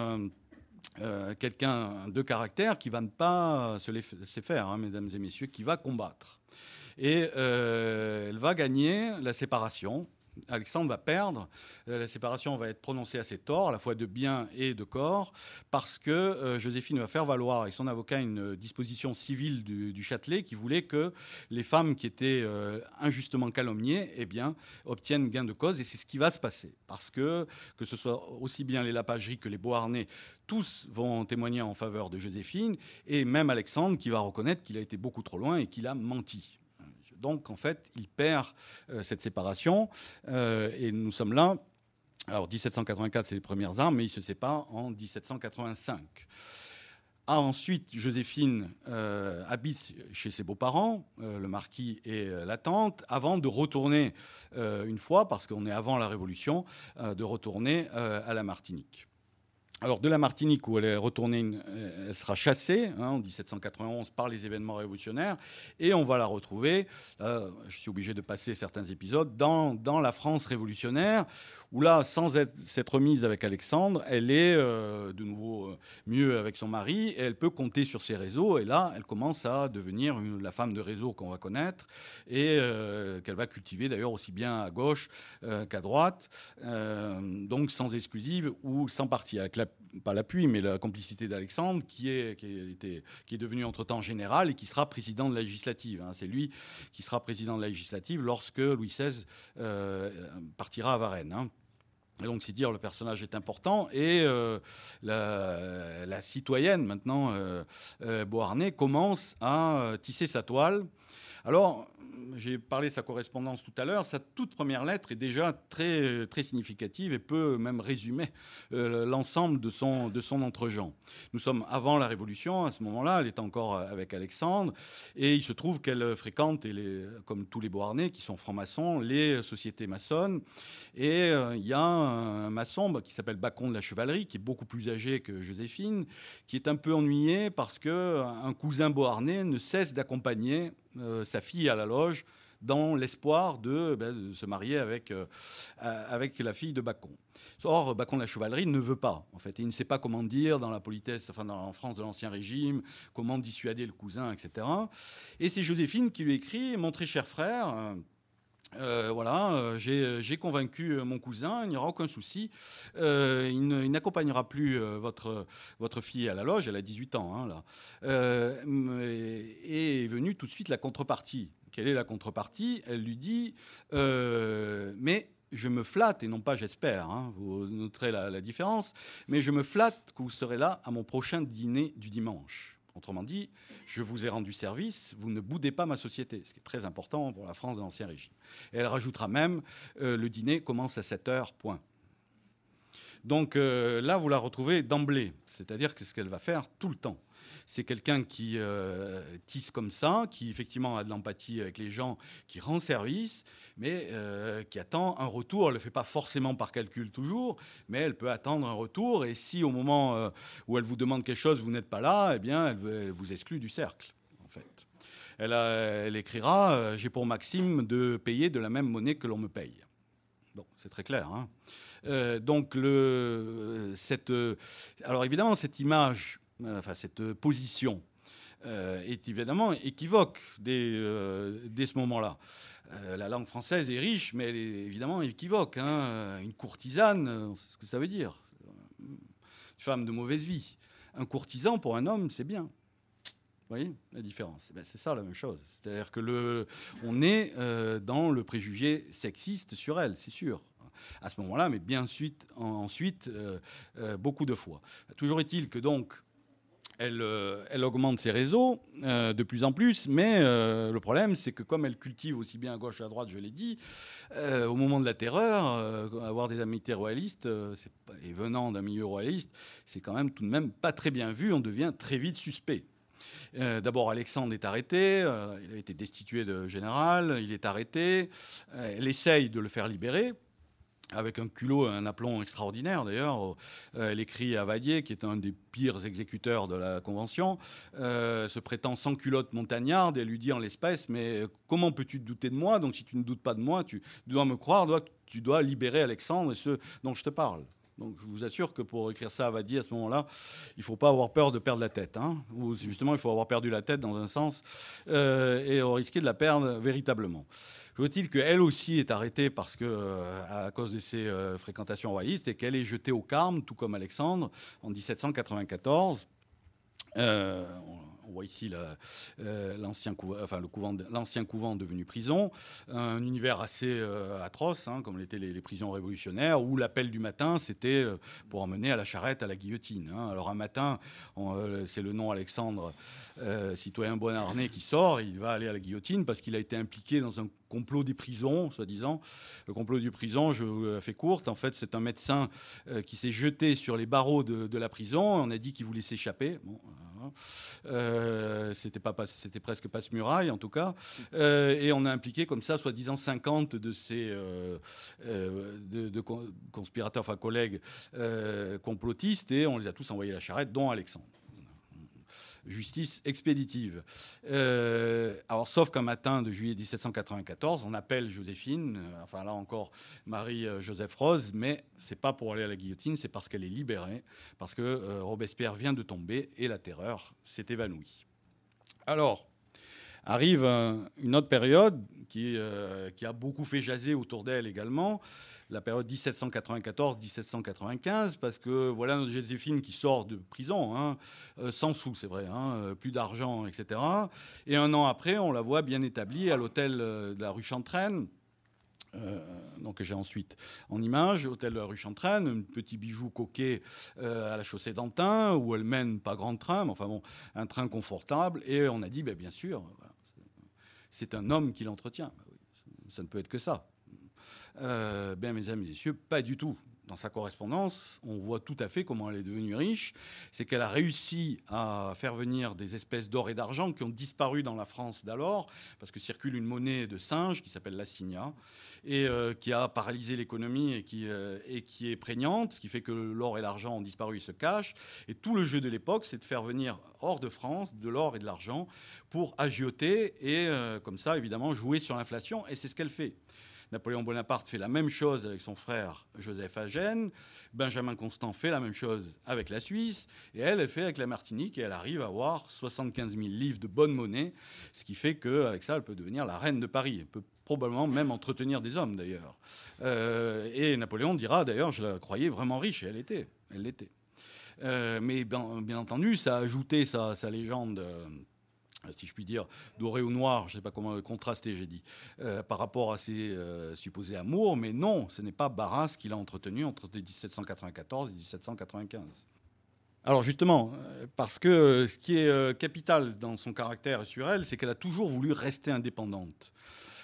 quelqu'un de caractère qui va ne pas se laisser faire, mesdames et messieurs, qui va combattre. Et elle va gagner la séparation. Alexandre va perdre. La séparation va être prononcée à ses torts, à la fois de biens et de corps, parce que Joséphine va faire valoir avec son avocat une disposition civile du Châtelet qui voulait que les femmes qui étaient injustement calomniées obtiennent gain de cause. Et c'est ce qui va se passer. Parce que ce soit aussi bien les Lapagerie que les Beauharnais, tous vont témoigner en faveur de Joséphine, et même Alexandre qui va reconnaître qu'il a été beaucoup trop loin et qu'il a menti. Donc, en fait, il perd cette séparation. Et nous sommes là. Alors, 1784, c'est les premières armes, mais il se sépare en 1785. Ensuite, Joséphine habite chez ses beaux-parents, le marquis et la tante, avant de retourner une fois, parce qu'on est avant la Révolution, de retourner à la Martinique. Alors, de la Martinique, où elle est retournée, elle sera chassée en 1791 par les événements révolutionnaires, et on va la retrouver, je suis obligé de passer certains épisodes, dans la France révolutionnaire, où là, sans s'être mise avec Alexandre, elle est de nouveau mieux avec son mari, et elle peut compter sur ses réseaux, et là, elle commence à devenir la femme de réseau qu'on va connaître, et qu'elle va cultiver d'ailleurs aussi bien à gauche qu'à droite, donc sans exclusive ou sans parti, avec pas l'appui, mais la complicité d'Alexandre, qui est devenu entre-temps général et qui sera président de la législative. C'est lui qui sera président de la législative lorsque Louis XVI partira à Varennes. Et donc, c'est dire, le personnage est important. Et la citoyenne, maintenant, Beauharnais, commence à tisser sa toile. Alors, j'ai parlé de sa correspondance tout à l'heure. Sa toute première lettre est déjà très, très significative et peut même résumer l'ensemble de son entre-gens. Nous sommes avant la Révolution. À ce moment-là, elle est encore avec Alexandre. Et il se trouve qu'elle fréquente, comme tous les Beauharnais qui sont francs-maçons, les sociétés maçonnes. Et il y a un maçon qui s'appelle Bacon de la Chevalerie, qui est beaucoup plus âgé que Joséphine, qui est un peu ennuyé parce qu'un cousin Beauharnais ne cesse d'accompagner sa fille à la loge dans l'espoir de se marier avec la fille de Bacon. Or, Bacon de la Chevalerie ne veut pas, en fait. Il ne sait pas comment dire dans la politesse, en France de l'Ancien Régime, comment dissuader le cousin, etc. Et c'est Joséphine qui lui écrit « Mon très cher frère, j'ai convaincu mon cousin, il n'y aura aucun souci. Il n'accompagnera plus votre fille à la loge, elle a 18 ans, là. Et est venue tout de suite la contrepartie. Quelle est la contrepartie ? Elle lui dit mais je me flatte, et non pas j'espère, vous noterez la différence, mais je me flatte que vous serez là à mon prochain dîner du dimanche. Autrement dit, je vous ai rendu service, vous ne boudez pas ma société, ce qui est très important pour la France de l'Ancien Régime. Et elle rajoutera même, le dîner commence à 7h, point. Donc là, vous la retrouvez d'emblée, c'est-à-dire que c'est ce qu'elle va faire tout le temps. C'est quelqu'un qui tisse comme ça, qui effectivement a de l'empathie avec les gens, qui rend service, mais qui attend un retour. Elle ne le fait pas forcément par calcul toujours, mais elle peut attendre un retour. Et si au moment où elle vous demande quelque chose, vous n'êtes pas là, eh bien, elle vous exclut du cercle, en fait. Elle écrira « J'ai pour maxime de payer de la même monnaie que l'on me paye ». Bon, c'est très clair. Hein. Donc, alors évidemment, cette image, cette position est évidemment équivoque dès ce moment-là. La langue française est riche, mais elle est évidemment équivoque. Hein. Une courtisane, c'est ce que ça veut dire. Une femme de mauvaise vie. Un courtisan, pour un homme, c'est bien. Vous voyez la différence? C'est ça la même chose. C'est-à-dire que on est dans le préjugé sexiste sur elle, c'est sûr. À ce moment-là, mais bien ensuite, beaucoup de fois. Toujours est-il que donc, elle augmente ses réseaux de plus en plus, mais le problème, c'est que comme elle cultive aussi bien à gauche à droite, je l'ai dit, au moment de la terreur, avoir des amitiés royalistes, et venant d'un milieu royaliste, c'est quand même tout de même pas très bien vu, on devient très vite suspect. D'abord, Alexandre est arrêté, il a été destitué de général, il est arrêté, elle essaye de le faire libérer, avec un culot, un aplomb extraordinaire d'ailleurs. Elle écrit à Vadier, qui est un des pires exécuteurs de la Convention, se prétend sans culotte montagnarde, et lui dit en l'espèce « Mais comment peux-tu te douter de moi? Donc si tu ne doutes pas de moi, tu dois me croire, tu dois libérer Alexandre et ceux dont je te parle. » Donc je vous assure que pour écrire ça à Vadier à ce moment-là, il ne faut pas avoir peur de perdre la tête. Hein. Ou justement, il faut avoir perdu la tête dans un sens et risquer de la perdre véritablement. Faut-il qu'elle aussi est arrêtée parce que, à cause de ses fréquentations royalistes et qu'elle est jetée au Carme, tout comme Alexandre, en 1794. On voit ici l'ancien couvent devenu prison, un univers assez atroce, hein, comme l'étaient les prisons révolutionnaires, où l'appel du matin, c'était pour emmener à la charrette, à la guillotine. Hein. Alors un matin, c'est le nom Alexandre, citoyen Beauharnais, qui sort, et il va aller à la guillotine parce qu'il a été impliqué dans un complot des prisons, soi-disant. Le complot du prison, je vous la fais courte, en fait, c'est un médecin qui s'est jeté sur les barreaux de la prison. On a dit qu'il voulait s'échapper. Bon, c'était presque passe-muraille, en tout cas. Et on a impliqué comme ça, soi-disant, 50 de ces conspirateurs, enfin collègues complotistes, et on les a tous envoyés à la charrette, dont Alexandre. Justice expéditive. Alors, sauf qu'un matin de juillet 1794, on appelle Joséphine, enfin là encore Marie-Joseph Rose, mais c'est pas pour aller à la guillotine, c'est parce qu'elle est libérée, parce que Robespierre vient de tomber et la terreur s'est évanouie. Alors, arrive une autre période qui a beaucoup fait jaser autour d'elle également, la période 1794-1795, parce que voilà notre Joséphine qui sort de prison, hein, sans sous, c'est vrai, hein, plus d'argent, etc. Et un an après, on la voit bien établie à l'hôtel de la rue Chantraine, donc j'ai ensuite en image, hôtel de la rue Chantraine, un petit bijou coquet à la chaussée d'Antin, où elle mène pas grand train, mais enfin bon, un train confortable. Et on a dit, bien sûr, voilà, c'est un homme qui l'entretient. Ça ne peut être que ça. Bien, mesdames et messieurs, pas du tout. Dans sa correspondance, on voit tout à fait comment elle est devenue riche. C'est qu'elle a réussi à faire venir des espèces d'or et d'argent qui ont disparu dans la France d'alors, parce que circule une monnaie de singe qui s'appelle l'assignat, et qui a paralysé l'économie et qui est prégnante, ce qui fait que l'or et l'argent ont disparu, ils se cachent. Et tout le jeu de l'époque, c'est de faire venir hors de France de l'or et de l'argent pour agioter et, comme ça, évidemment, jouer sur l'inflation. Et c'est ce qu'elle fait. Napoléon Bonaparte fait la même chose avec son frère Joseph à Gênes. Benjamin Constant fait la même chose avec la Suisse. Et elle fait avec la Martinique. Et elle arrive à avoir 75 000 livres de bonne monnaie. Ce qui fait qu'avec ça, elle peut devenir la reine de Paris. Elle peut probablement même entretenir des hommes, d'ailleurs. Et Napoléon dira, d'ailleurs, je la croyais vraiment riche. Et elle l'était. Elle l'était. Mais bien entendu, ça a ajouté sa légende... si je puis dire, doré ou noir, je ne sais pas comment contraster, j'ai dit, par rapport à ses supposés amours. Mais non, ce n'est pas Barras qui l'a entretenu entre 1794 et 1795. Alors justement, parce que ce qui est capital dans son caractère et sur elle, c'est qu'elle a toujours voulu rester indépendante.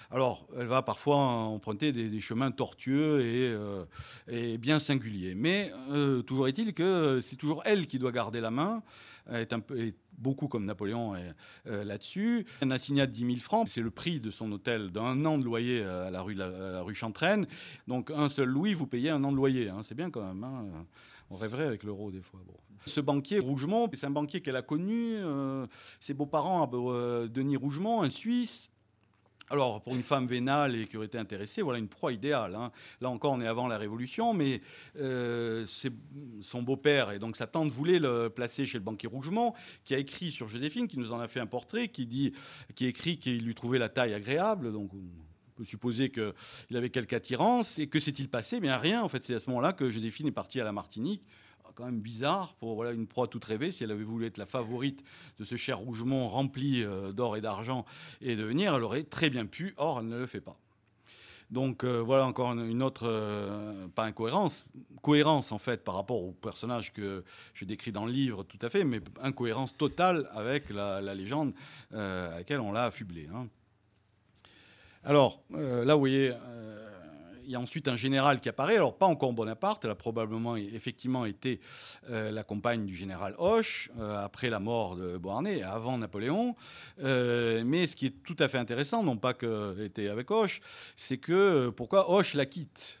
Alors, elle va parfois emprunter des chemins tortueux et bien singuliers. Mais toujours est-il que c'est toujours elle qui doit garder la main. Elle est beaucoup comme Napoléon là-dessus. Un assignat de 10 000 francs, c'est le prix de son hôtel d'un an de loyer à la rue Chantraine. Donc, un seul louis, vous payez un an de loyer. Hein. C'est bien quand même. Hein. On rêverait avec l'euro des fois. Bon. Ce banquier Rougemont, c'est un banquier qu'elle a connu. Ses beaux-parents, Denis Rougemont, un Suisse. Alors, pour une femme vénale et qui aurait été intéressée, voilà une proie idéale. Hein. Là encore, on est avant la Révolution, mais c'est son beau-père et donc sa tante voulait le placer chez le banquier Rougemont, qui a écrit sur Joséphine, qui nous en a fait un portrait, qui écrit qu'il lui trouvait la taille agréable. Donc, on peut supposer qu'il avait quelque attirance. Et que s'est-il passé ? Bien rien. En fait, c'est à ce moment-là que Joséphine est partie à la Martinique. Quand même bizarre pour une proie toute rêvée. Si elle avait voulu être la favorite de ce cher Rougemont rempli d'or et d'argent et de venir, elle aurait très bien pu. Or, elle ne le fait pas. Donc voilà encore une autre, pas incohérence, cohérence en fait par rapport au personnage que je décris dans le livre tout à fait, mais incohérence totale avec la légende à laquelle on l'a affublé. Hein. Alors là, vous voyez... il y a ensuite un général qui apparaît, alors pas encore Bonaparte, elle a probablement effectivement été la compagne du général Hoche, après la mort de Beauharnais, avant Napoléon. Mais ce qui est tout à fait intéressant, non pas qu'elle était avec Hoche, c'est que pourquoi Hoche la quitte.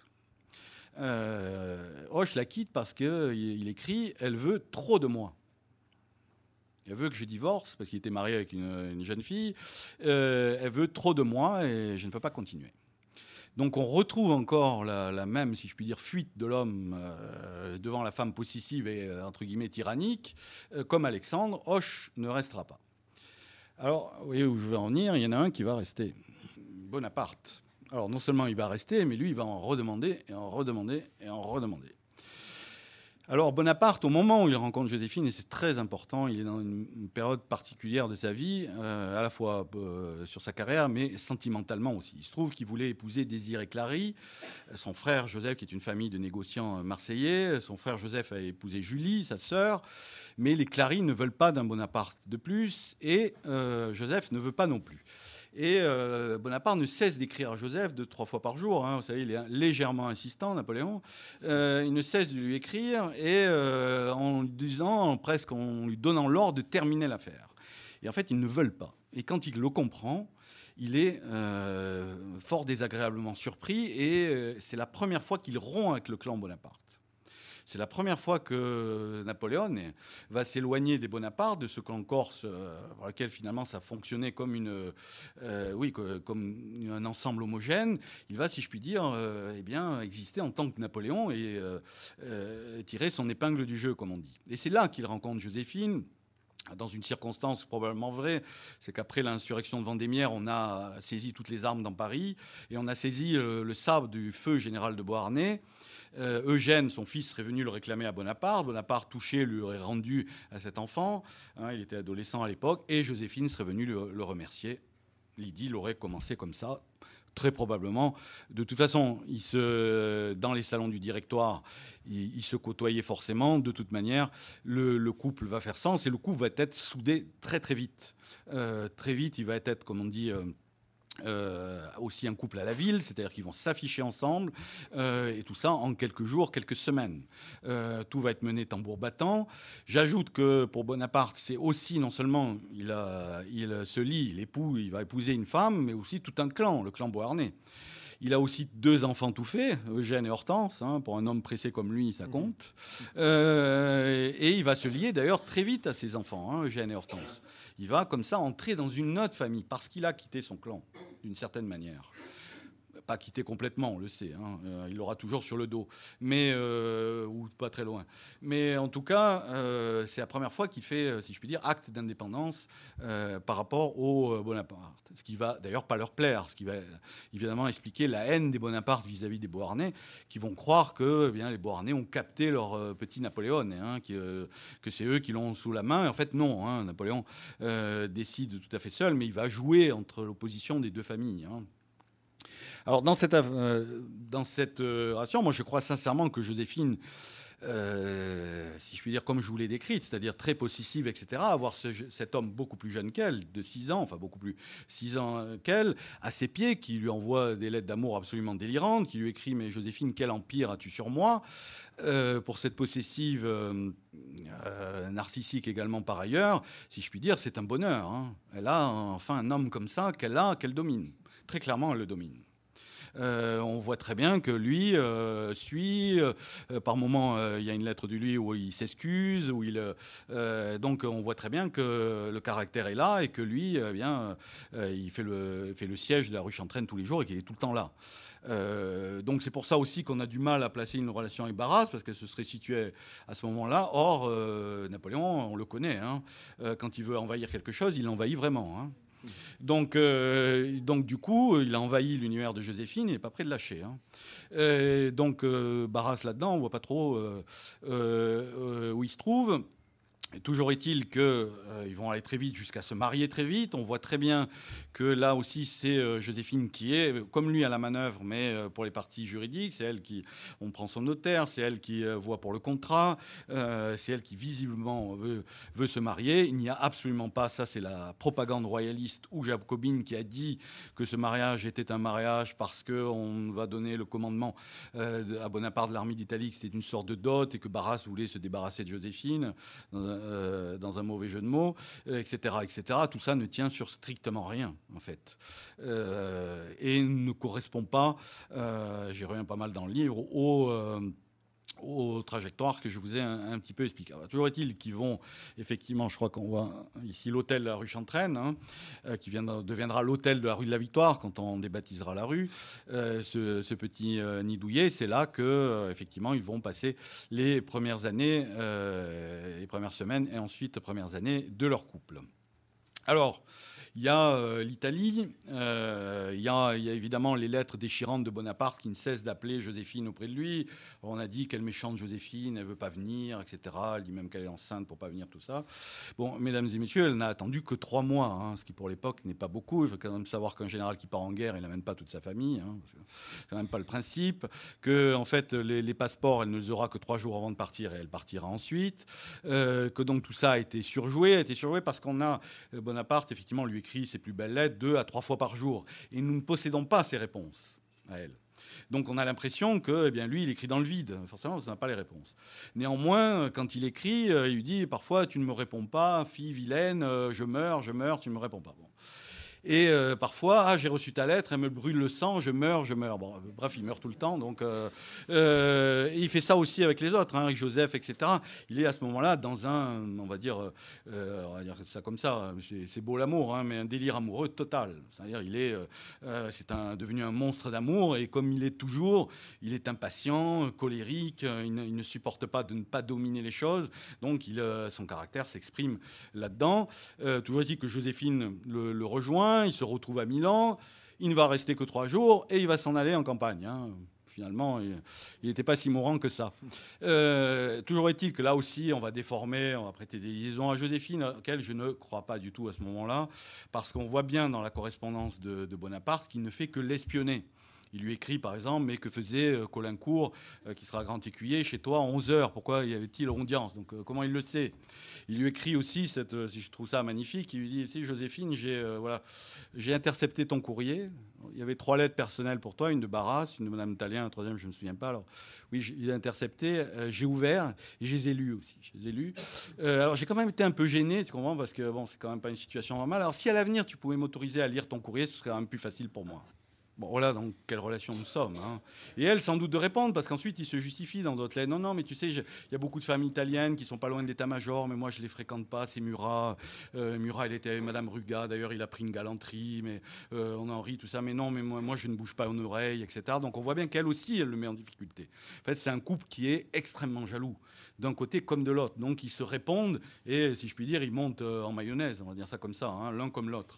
Hoche la quitte parce qu'il écrit « Elle veut trop de moi ». Elle veut que je divorce, parce qu'il était marié avec une jeune fille. Elle veut trop de moi et je ne peux pas continuer. Donc on retrouve encore la même, si je puis dire, fuite de l'homme devant la femme possessive et, entre guillemets, tyrannique. Comme Alexandre, Hoche ne restera pas. Alors, vous voyez où je veux en venir, il y en a un qui va rester. Bonaparte. Alors non seulement il va rester, mais lui, il va en redemander, et en redemander, et en redemander. Alors Bonaparte, au moment où il rencontre Joséphine, et c'est très important, il est dans une période particulière de sa vie, à la fois sur sa carrière, mais sentimentalement aussi. Il se trouve qu'il voulait épouser Désirée Clary, son frère Joseph, qui est une famille de négociants marseillais. Son frère Joseph a épousé Julie, sa sœur, mais les Clary ne veulent pas d'un Bonaparte de plus, et Joseph ne veut pas non plus. Et Bonaparte ne cesse d'écrire à Joseph 2-3 fois par jour. Hein. Vous savez, il est légèrement insistant, Napoléon. Il ne cesse de lui écrire et en lui disant, presque en lui donnant l'ordre de terminer l'affaire. Et en fait, ils ne veulent pas. Et quand il le comprend, il est fort désagréablement surpris et c'est la première fois qu'il rompt avec le clan Bonaparte. C'est la première fois que Napoléon va s'éloigner des Bonaparte, de ce clan corse, pour lequel finalement ça fonctionnait comme comme un ensemble homogène. Il va, si je puis dire, exister en tant que Napoléon et tirer son épingle du jeu, comme on dit. Et c'est là qu'il rencontre Joséphine. Dans une circonstance probablement vraie, c'est qu'après l'insurrection de Vendémiaire, on a saisi toutes les armes dans Paris et on a saisi le sabre du feu général de Beauharnais. Eugène, son fils, serait venu le réclamer à Bonaparte. Bonaparte, touché, lui aurait rendu à cet enfant. Hein, il était adolescent à l'époque. Et Joséphine serait venue le remercier. L'idylle aurait commencé comme ça, très probablement. De toute façon, dans les salons du directoire, ils se côtoyaient forcément. De toute manière, le couple va faire sens et le couple va être soudé très, très vite. Très vite, il va être, comme on dit... aussi un couple à la ville, c'est-à-dire qu'ils vont s'afficher ensemble et tout ça en quelques jours, quelques semaines. Tout va être mené tambour battant. J'ajoute que pour Bonaparte, c'est aussi non seulement il se lie, il va épouser une femme, mais aussi tout un clan, le clan Beauharnais. Il a aussi 2 enfants tout faits, Eugène et Hortense. Hein, pour un homme pressé comme lui, ça compte. Et il va se lier d'ailleurs très vite à ses enfants, hein, Eugène et Hortense. Il va comme ça entrer dans une autre famille parce qu'il a quitté son clan, d'une certaine manière. Pas quitté complètement, on le sait. Hein. Il l'aura toujours sur le dos, ou pas très loin. Mais en tout cas, c'est la première fois qu'il fait, si je puis dire, acte d'indépendance par rapport aux Bonaparte. Ce qui va d'ailleurs pas leur plaire, ce qui va évidemment expliquer la haine des Bonaparte vis-à-vis des Beauharnais, qui vont croire que les Beauharnais ont capté leur petit Napoléon, hein, que c'est eux qui l'ont sous la main. Et en fait, non. Hein, Napoléon décide tout à fait seul, mais il va jouer entre l'opposition des 2 familles. Hein. Alors, dans cette relation, moi, je crois sincèrement que Joséphine si je puis dire, comme je vous l'ai décrite, c'est-à-dire très possessive, etc., avoir cet homme beaucoup plus jeune qu'elle, de 6 ans, enfin beaucoup plus 6 ans qu'elle, à ses pieds, qui lui envoie des lettres d'amour absolument délirantes, qui lui écrit « Mais Joséphine, quel empire as-tu sur moi ?» Pour cette possessive narcissique également par ailleurs, si je puis dire, c'est un bonheur. Hein. Elle a enfin un homme comme ça qu'elle domine. Très clairement, elle le domine. On voit très bien que lui suit. Par moments, il y a une lettre de lui où il s'excuse. Donc, on voit très bien que le caractère est là et que lui, il fait le siège de la rue Chantraine tous les jours et qu'il est tout le temps là. Donc, c'est pour ça aussi qu'on a du mal à placer une relation avec Barras, parce qu'elle se serait située à ce moment-là. Or, Napoléon, on le connaît. Hein, quand il veut envahir quelque chose, il l'envahit vraiment. Hein. Donc, du coup, il a envahi l'univers de Joséphine, il n'est pas prêt de lâcher. Hein. Barras, là-dedans, on ne voit pas trop où il se trouve. Et toujours est-il qu'ils vont aller très vite jusqu'à se marier très vite. On voit très bien que là aussi, c'est Joséphine qui est, comme lui, à la manœuvre, mais pour les parties juridiques. C'est elle qui, on prend son notaire, c'est elle qui voit pour le contrat, c'est elle qui visiblement veut se marier. Il n'y a absolument pas, ça c'est la propagande royaliste ou jacobine qui a dit que ce mariage était un mariage parce qu'on va donner le commandement à Bonaparte de l'armée d'Italie, que c'était une sorte de dot et que Barras voulait se débarrasser de Joséphine. Dans un mauvais jeu de mots, etc., etc. Tout ça ne tient sur strictement rien, en fait. Et ne correspond pas, j'y reviens pas mal dans le livre, aux trajectoires que je vous ai un petit peu expliquées. Toujours est-il qu'ils vont, effectivement, je crois qu'on voit ici l'hôtel de la rue Chantraine, hein, qui deviendra l'hôtel de la rue de la Victoire quand on débaptisera la rue. Ce petit nid douillet, c'est là que, effectivement, ils vont passer les premières années, les premières semaines et ensuite les premières années de leur couple. Alors, il y a l'Italie, il y a évidemment les lettres déchirantes de Bonaparte qui ne cessent d'appeler Joséphine auprès de lui. On a dit quelle méchante Joséphine, elle ne veut pas venir, etc. Elle dit même qu'elle est enceinte pour ne pas venir, tout ça. Bon, mesdames et messieurs, elle n'a attendu que 3 mois, hein, ce qui pour l'époque n'est pas beaucoup. Il faut quand même savoir qu'un général qui part en guerre, il n'amène pas toute sa famille. Hein, c'est quand même pas le principe. Que, en fait, les passeports, elle ne les aura que 3 jours avant de partir et elle partira ensuite. Que donc tout ça a été surjoué parce qu'on a Bonaparte, effectivement, lui écrit ses plus belles lettres 2 à 3 fois par jour. Et nous ne possédons pas ces réponses à elle. Donc on a l'impression que lui, il écrit dans le vide. Forcément, ça n'a pas les réponses. Néanmoins, quand il écrit, il lui dit parfois, tu ne me réponds pas, fille vilaine, je meurs, tu ne me réponds pas. Bon. Et parfois, j'ai reçu ta lettre, elle me brûle le sang, je meurs. Bon, bref, il meurt tout le temps. Donc, et il fait ça aussi avec les autres, hein, avec Joseph, etc. Il est à ce moment-là dans un, on va dire ça comme ça, c'est beau l'amour, hein, mais un délire amoureux total. C'est-à-dire, c'est devenu un monstre d'amour, et comme il est toujours, il est impatient, colérique, il ne supporte pas de ne pas dominer les choses. Donc, son caractère s'exprime là-dedans. Toujours dit que Joséphine le rejoint. Il se retrouve à Milan, il ne va rester que 3 jours et il va s'en aller en campagne. Hein. Finalement, il n'était pas si mourant que ça. Toujours est-il que là aussi, on va déformer, on va prêter des liaisons à Joséphine, auxquelles je ne crois pas du tout à ce moment-là, parce qu'on voit bien dans la correspondance de Bonaparte qu'il ne fait que l'espionner. Il lui écrit, par exemple, mais que faisait Caulaincourt, qui sera grand écuyer, chez toi à 11h? Pourquoi y avait-il audience? Donc, comment il le sait? Il lui écrit aussi, si je trouve ça magnifique, il lui dit, si Joséphine, j'ai intercepté ton courrier. Il y avait 3 lettres personnelles pour toi, une de Barras, une de Madame Tallien, un troisième, je ne me souviens pas. Alors, oui, il a intercepté, j'ai ouvert, et je les ai lus aussi. Alors, j'ai quand même été un peu gêné, tu comprends, parce que bon, c'est quand même pas une situation normale. Alors, si à l'avenir, tu pouvais m'autoriser à lire ton courrier, ce serait quand même plus facile pour moi. Bon, voilà dans quelle relation nous sommes. Hein. Et elle, sans doute, de répondre, parce qu'ensuite, il se justifie dans d'autres lettres. Non, mais tu sais, il y a beaucoup de familles italiennes qui sont pas loin de l'état-major, mais moi, je les fréquente pas, c'est Murat. Murat, il était avec Madame Ruga, d'ailleurs, il a pris une galanterie, mais on en rit, tout ça. Mais non, mais moi, je ne bouge pas une oreille, etc. Donc, on voit bien qu'elle aussi, elle le met en difficulté. En fait, c'est un couple qui est extrêmement jaloux, d'un côté comme de l'autre. Donc, ils se répondent, et, si je puis dire, ils montent en mayonnaise, on va dire ça comme ça, hein, l'un comme l'autre.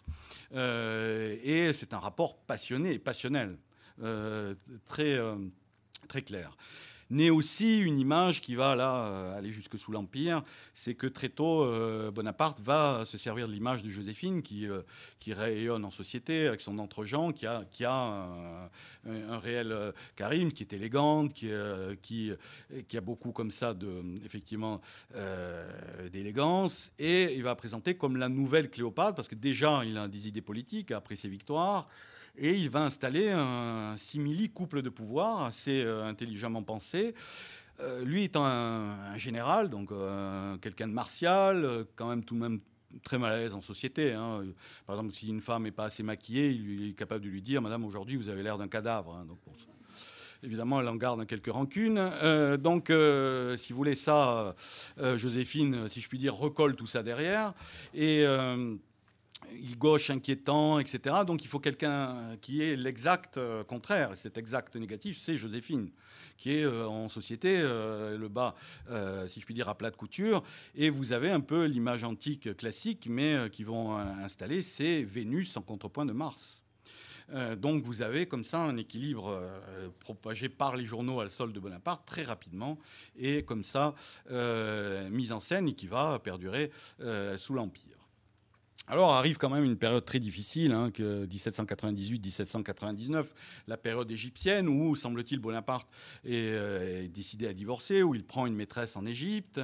Et c'est un rapport passionné, passionnel, très clair. naît aussi une image qui va là aller jusque sous l'Empire. C'est que très tôt, Bonaparte va se servir de l'image de Joséphine qui rayonne en société avec son entre-gens, qui a un réel charisme, qui est élégante, qui a beaucoup comme ça effectivement d'élégance. Et il va présenter comme la nouvelle Cléopâtre, parce que déjà, il a des idées politiques après ses victoires. Et il va installer un simili-couple de pouvoir assez intelligemment pensé. Lui étant un général, donc quelqu'un de martial, quand même tout de même très mal à l'aise en société. Hein. Par exemple, si une femme n'est pas assez maquillée, il est capable de lui dire « Madame, aujourd'hui, vous avez l'air d'un cadavre. Hein. » Donc, bon, évidemment, elle en garde quelques rancunes. Si vous voulez ça, Joséphine, si je puis dire, recolle tout ça derrière. Et il gauche inquiétant, etc. Donc il faut quelqu'un qui est l'exact contraire. Cet exact négatif, c'est Joséphine, qui est en société le bas, si je puis dire, à plat de couture. Et vous avez un peu l'image antique classique, mais qui vont installer, c'est Vénus en contrepoint de Mars. Donc vous avez comme ça un équilibre propagé par les journaux à la solde de Bonaparte très rapidement, et comme ça mise en scène et qui va perdurer sous l'Empire. Alors arrive quand même une période très difficile, que 1798-1799, la période égyptienne, où, semble-t-il, Bonaparte est décidé à divorcer, où il prend une maîtresse en Égypte.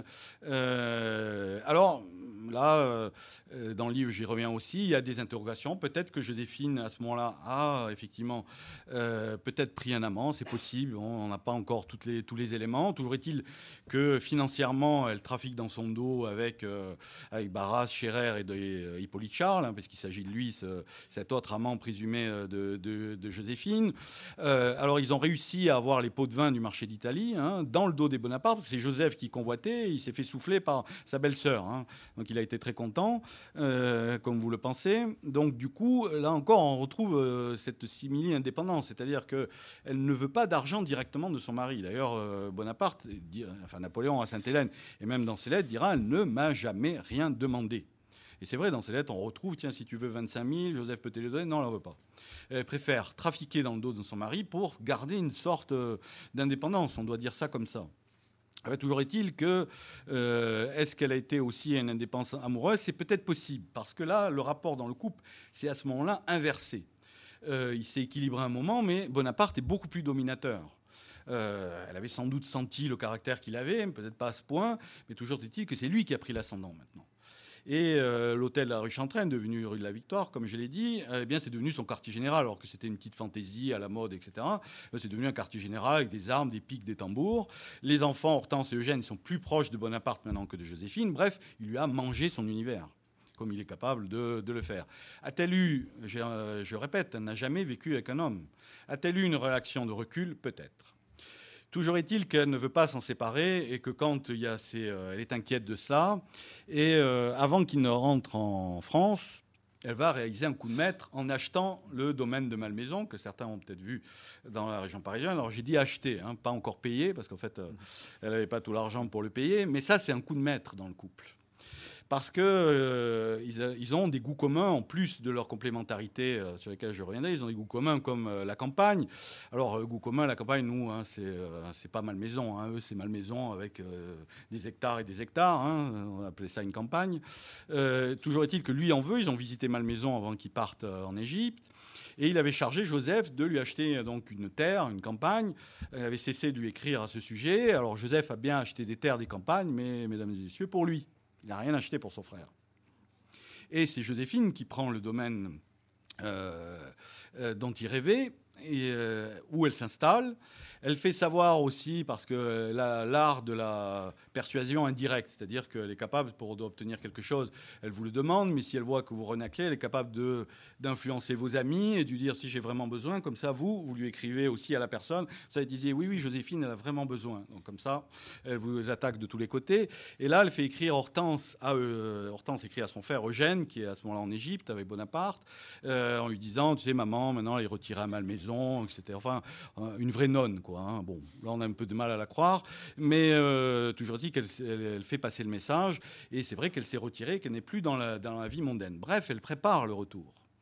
Alors là, dans le livre, j'y reviens aussi, il y a des interrogations. Peut-être que Joséphine, à ce moment-là, a effectivement peut-être pris un amant, c'est possible, on n'a pas encore tous les éléments. Toujours est-il que financièrement, elle trafique dans son dos avec Barras, Scherer et Hippolyte Charles, parce qu'il s'agit de lui, cet autre amant présumé de Joséphine. Alors, ils ont réussi à avoir les pots de vin du marché d'Italie dans le dos des Bonaparte. C'est Joseph qui convoitait, il s'est fait souffler par sa belle-sœur. Donc, il a été très content, comme vous le pensez. Donc, du coup, là encore, on retrouve cette simili-indépendance, c'est-à-dire qu'elle ne veut pas d'argent directement de son mari. D'ailleurs, Bonaparte, Napoléon à Sainte-Hélène, et même dans ses lettres, dira « Elle ne m'a jamais rien demandé ». Et c'est vrai, dans ces lettres, on retrouve, tiens, si tu veux 25 000, Joseph peut te les donner. Non, elle n'en veut pas. Elle préfère trafiquer dans le dos de son mari pour garder une sorte d'indépendance. On doit dire ça comme ça. Toujours est-il que, est-ce qu'elle a été aussi une indépendance amoureuse ? C'est peut-être possible, parce que là, le rapport dans le couple, c'est à ce moment-là inversé. Il s'est équilibré un moment, mais Bonaparte est beaucoup plus dominateur. Elle avait sans doute senti le caractère qu'il avait, peut-être pas à ce point, mais toujours est-il que c'est lui qui a pris l'ascendant maintenant. Et l'hôtel de la rue Chantraine, devenu rue de la Victoire, comme je l'ai dit, c'est devenu son quartier général, alors que c'était une petite fantaisie à la mode, etc. C'est devenu un quartier général avec des armes, des piques, des tambours. Les enfants, Hortense et Eugène, sont plus proches de Bonaparte maintenant que de Joséphine. Bref, il lui a mangé son univers, comme il est capable de le faire. A-t-elle eu, je répète, elle n'a jamais vécu avec un homme. A-t-elle eu une réaction de recul ? Peut-être. Toujours est-il qu'elle ne veut pas s'en séparer et que quand il y a elle est inquiète de ça. Et avant qu'il ne rentre en France, elle va réaliser un coup de maître en achetant le domaine de Malmaison, que certains ont peut-être vu dans la région parisienne. Alors j'ai dit acheter, pas encore payer, parce qu'en fait, elle n'avait pas tout l'argent pour le payer. Mais ça, c'est un coup de maître dans le couple. Parce qu'ils ont des goûts communs, en plus de leur complémentarité sur lesquels je reviendrai. Ils ont des goûts communs comme la campagne. Alors, goût commun, la campagne, nous, c'est pas Malmaison. Eux, c'est Malmaison avec des hectares et des hectares. On appelait ça une campagne. Toujours est-il que lui en veut. Ils ont visité Malmaison avant qu'ils partent en Égypte. Et il avait chargé Joseph de lui acheter donc une terre, une campagne. Il avait cessé de lui écrire à ce sujet. Alors, Joseph a bien acheté des terres, des campagnes, mais, mesdames et messieurs, pour lui. Il n'a rien acheté pour son frère. Et c'est Joséphine qui prend le domaine dont il rêvait, et où elle s'installe. Elle fait savoir aussi, parce que l'art de la persuasion indirecte, c'est-à-dire qu'elle est capable, pour obtenir quelque chose, elle vous le demande, mais si elle voit que vous renaclez, elle est capable d'influencer vos amis et de lui dire si j'ai vraiment besoin. Comme ça, vous lui écrivez aussi à la personne. Ça, elle disait oui, Joséphine, elle a vraiment besoin. Donc comme ça, elle vous attaque de tous les côtés. Et là, elle fait écrire Hortense écrit à son frère Eugène, qui est à ce moment-là en Égypte avec Bonaparte, en lui disant, tu sais, maman, maintenant, elle est retirée à Malmaison, etc. Enfin, une vraie nonne, quoi. Bon, là, on a un peu de mal à la croire, mais toujours dit qu'elle fait passer le message, et c'est vrai qu'elle s'est retirée, qu'elle n'est plus dans la vie mondaine. Bref, elle prépare le retour.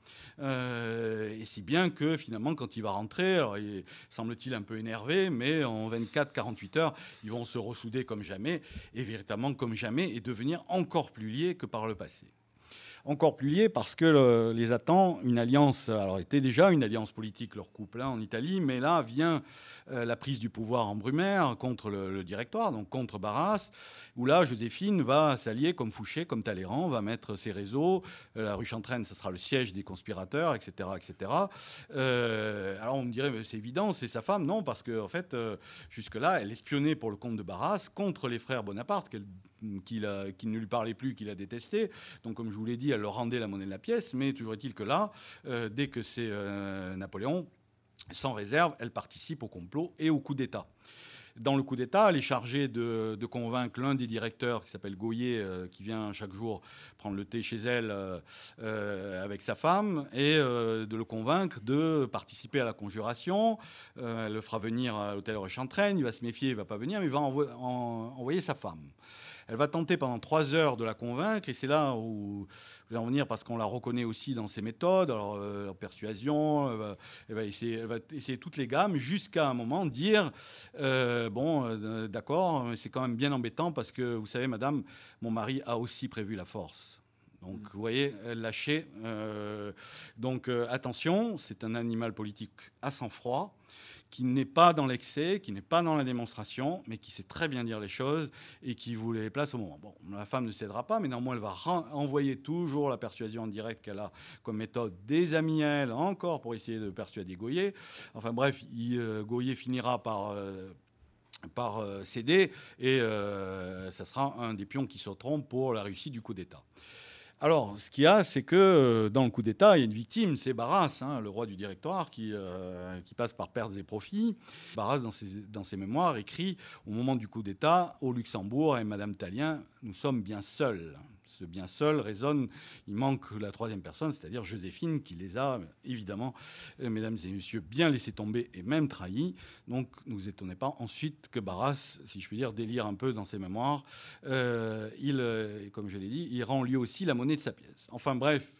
Et si bien que finalement, quand il va rentrer, alors il est, semble-t-il, un peu énervé, mais en 24-48 heures, ils vont se ressouder comme jamais, et véritablement comme jamais, et devenir encore plus liés que par le passé. Encore plus liés parce que les attend une alliance, alors était déjà une alliance politique leur couple en Italie, mais là vient la prise du pouvoir en Brumaire contre le directoire, donc contre Barras, où là Joséphine va s'allier comme Fouché, comme Talleyrand, va mettre ses réseaux, la rue Chantraine, ce sera le siège des conspirateurs, etc. etc. Alors on me dirait, mais c'est évident, c'est sa femme, non, parce qu'en fait, jusque-là, elle espionnait pour le compte de Barras contre les frères Bonaparte, qui ne lui parlait plus, qu'il a détesté. Donc, comme je vous l'ai dit, elle leur rendait la monnaie de la pièce. Mais toujours est-il que là, dès que c'est Napoléon, sans réserve, elle participe au complot et au coup d'État. Dans le coup d'État, elle est chargée de convaincre l'un des directeurs, qui s'appelle Goyer, qui vient chaque jour prendre le thé chez elle avec sa femme, et de le convaincre de participer à la conjuration. Elle le fera venir à l'hôtel Rue Chantraine. Il va se méfier, il ne va pas venir, mais il va envoyer sa femme. Elle va tenter pendant 3 heures de la convaincre, et c'est là où je vais en venir, parce qu'on la reconnaît aussi dans ses méthodes. Alors, en persuasion, elle va essayer toutes les gammes, jusqu'à un moment dire d'accord, mais c'est quand même bien embêtant, parce que, vous savez, madame, mon mari a aussi prévu la force. Donc, vous voyez, lâcher. Donc, attention, c'est un animal politique à sang-froid, qui n'est pas dans l'excès, qui n'est pas dans la démonstration, mais qui sait très bien dire les choses et qui vous les place au moment. Bon, la femme ne cédera pas, mais néanmoins, elle va envoyer toujours la persuasion directe qu'elle a comme méthode des amis à elle, encore pour essayer de persuader Goyer. Enfin bref, Goyer finira par céder, et ça sera un des pions qui sauteront pour la réussite du coup d'État. Alors, ce qu'il y a, c'est que dans le coup d'État, il y a une victime, c'est Barras, le roi du directoire, qui passe par pertes et profits. Barras, dans ses mémoires, écrit « Au moment du coup d'État, au Luxembourg, et Madame Tallien, nous sommes bien seuls ». Ce bien seul résonne, il manque la troisième personne, c'est-à-dire Joséphine, qui les a, évidemment, mesdames et messieurs, bien laissés tomber et même trahis. Donc, ne vous étonnez pas ensuite que Barras, si je puis dire, délire un peu dans ses mémoires. Comme je l'ai dit, il rend lui aussi la monnaie de sa pièce. Enfin bref,